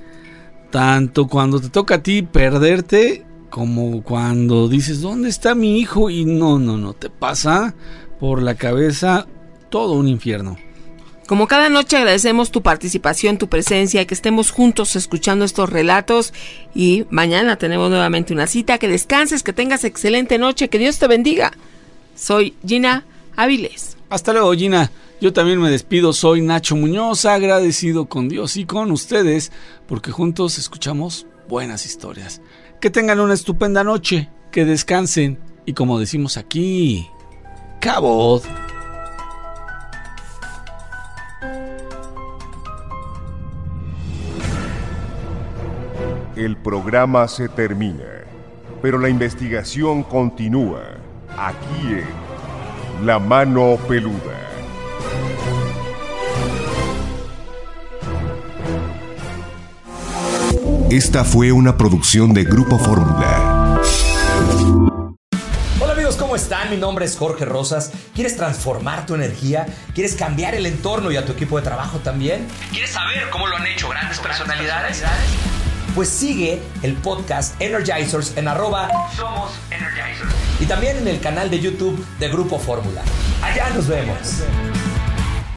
Tanto cuando te toca a ti perderte, como cuando dices, ¿dónde está mi hijo? Y no, no, no, te pasa por la cabeza todo un infierno. Como cada noche agradecemos tu participación, tu presencia, que estemos juntos escuchando estos relatos, y mañana tenemos nuevamente una cita. Que descanses, que tengas excelente noche, que Dios te bendiga. Soy Gina Áviles. Hasta luego, Gina. Yo también me despido, soy Nacho Muñoz, agradecido con Dios y con ustedes, porque juntos escuchamos buenas historias. Que tengan una estupenda noche, que descansen, y como decimos aquí, cabot. El programa se termina, pero la investigación continúa, aquí en La Mano Peluda. Esta fue una producción de Grupo Fórmula. Hola amigos, ¿cómo están? Mi nombre es Jorge Rosas. ¿Quieres transformar tu energía? ¿Quieres cambiar el entorno y a tu equipo de trabajo también? ¿Quieres saber cómo lo han hecho grandes personalidades? Pues sigue el podcast Energizers en arroba Somos Energizers. Y también en el canal de YouTube de Grupo Fórmula. Allá nos vemos.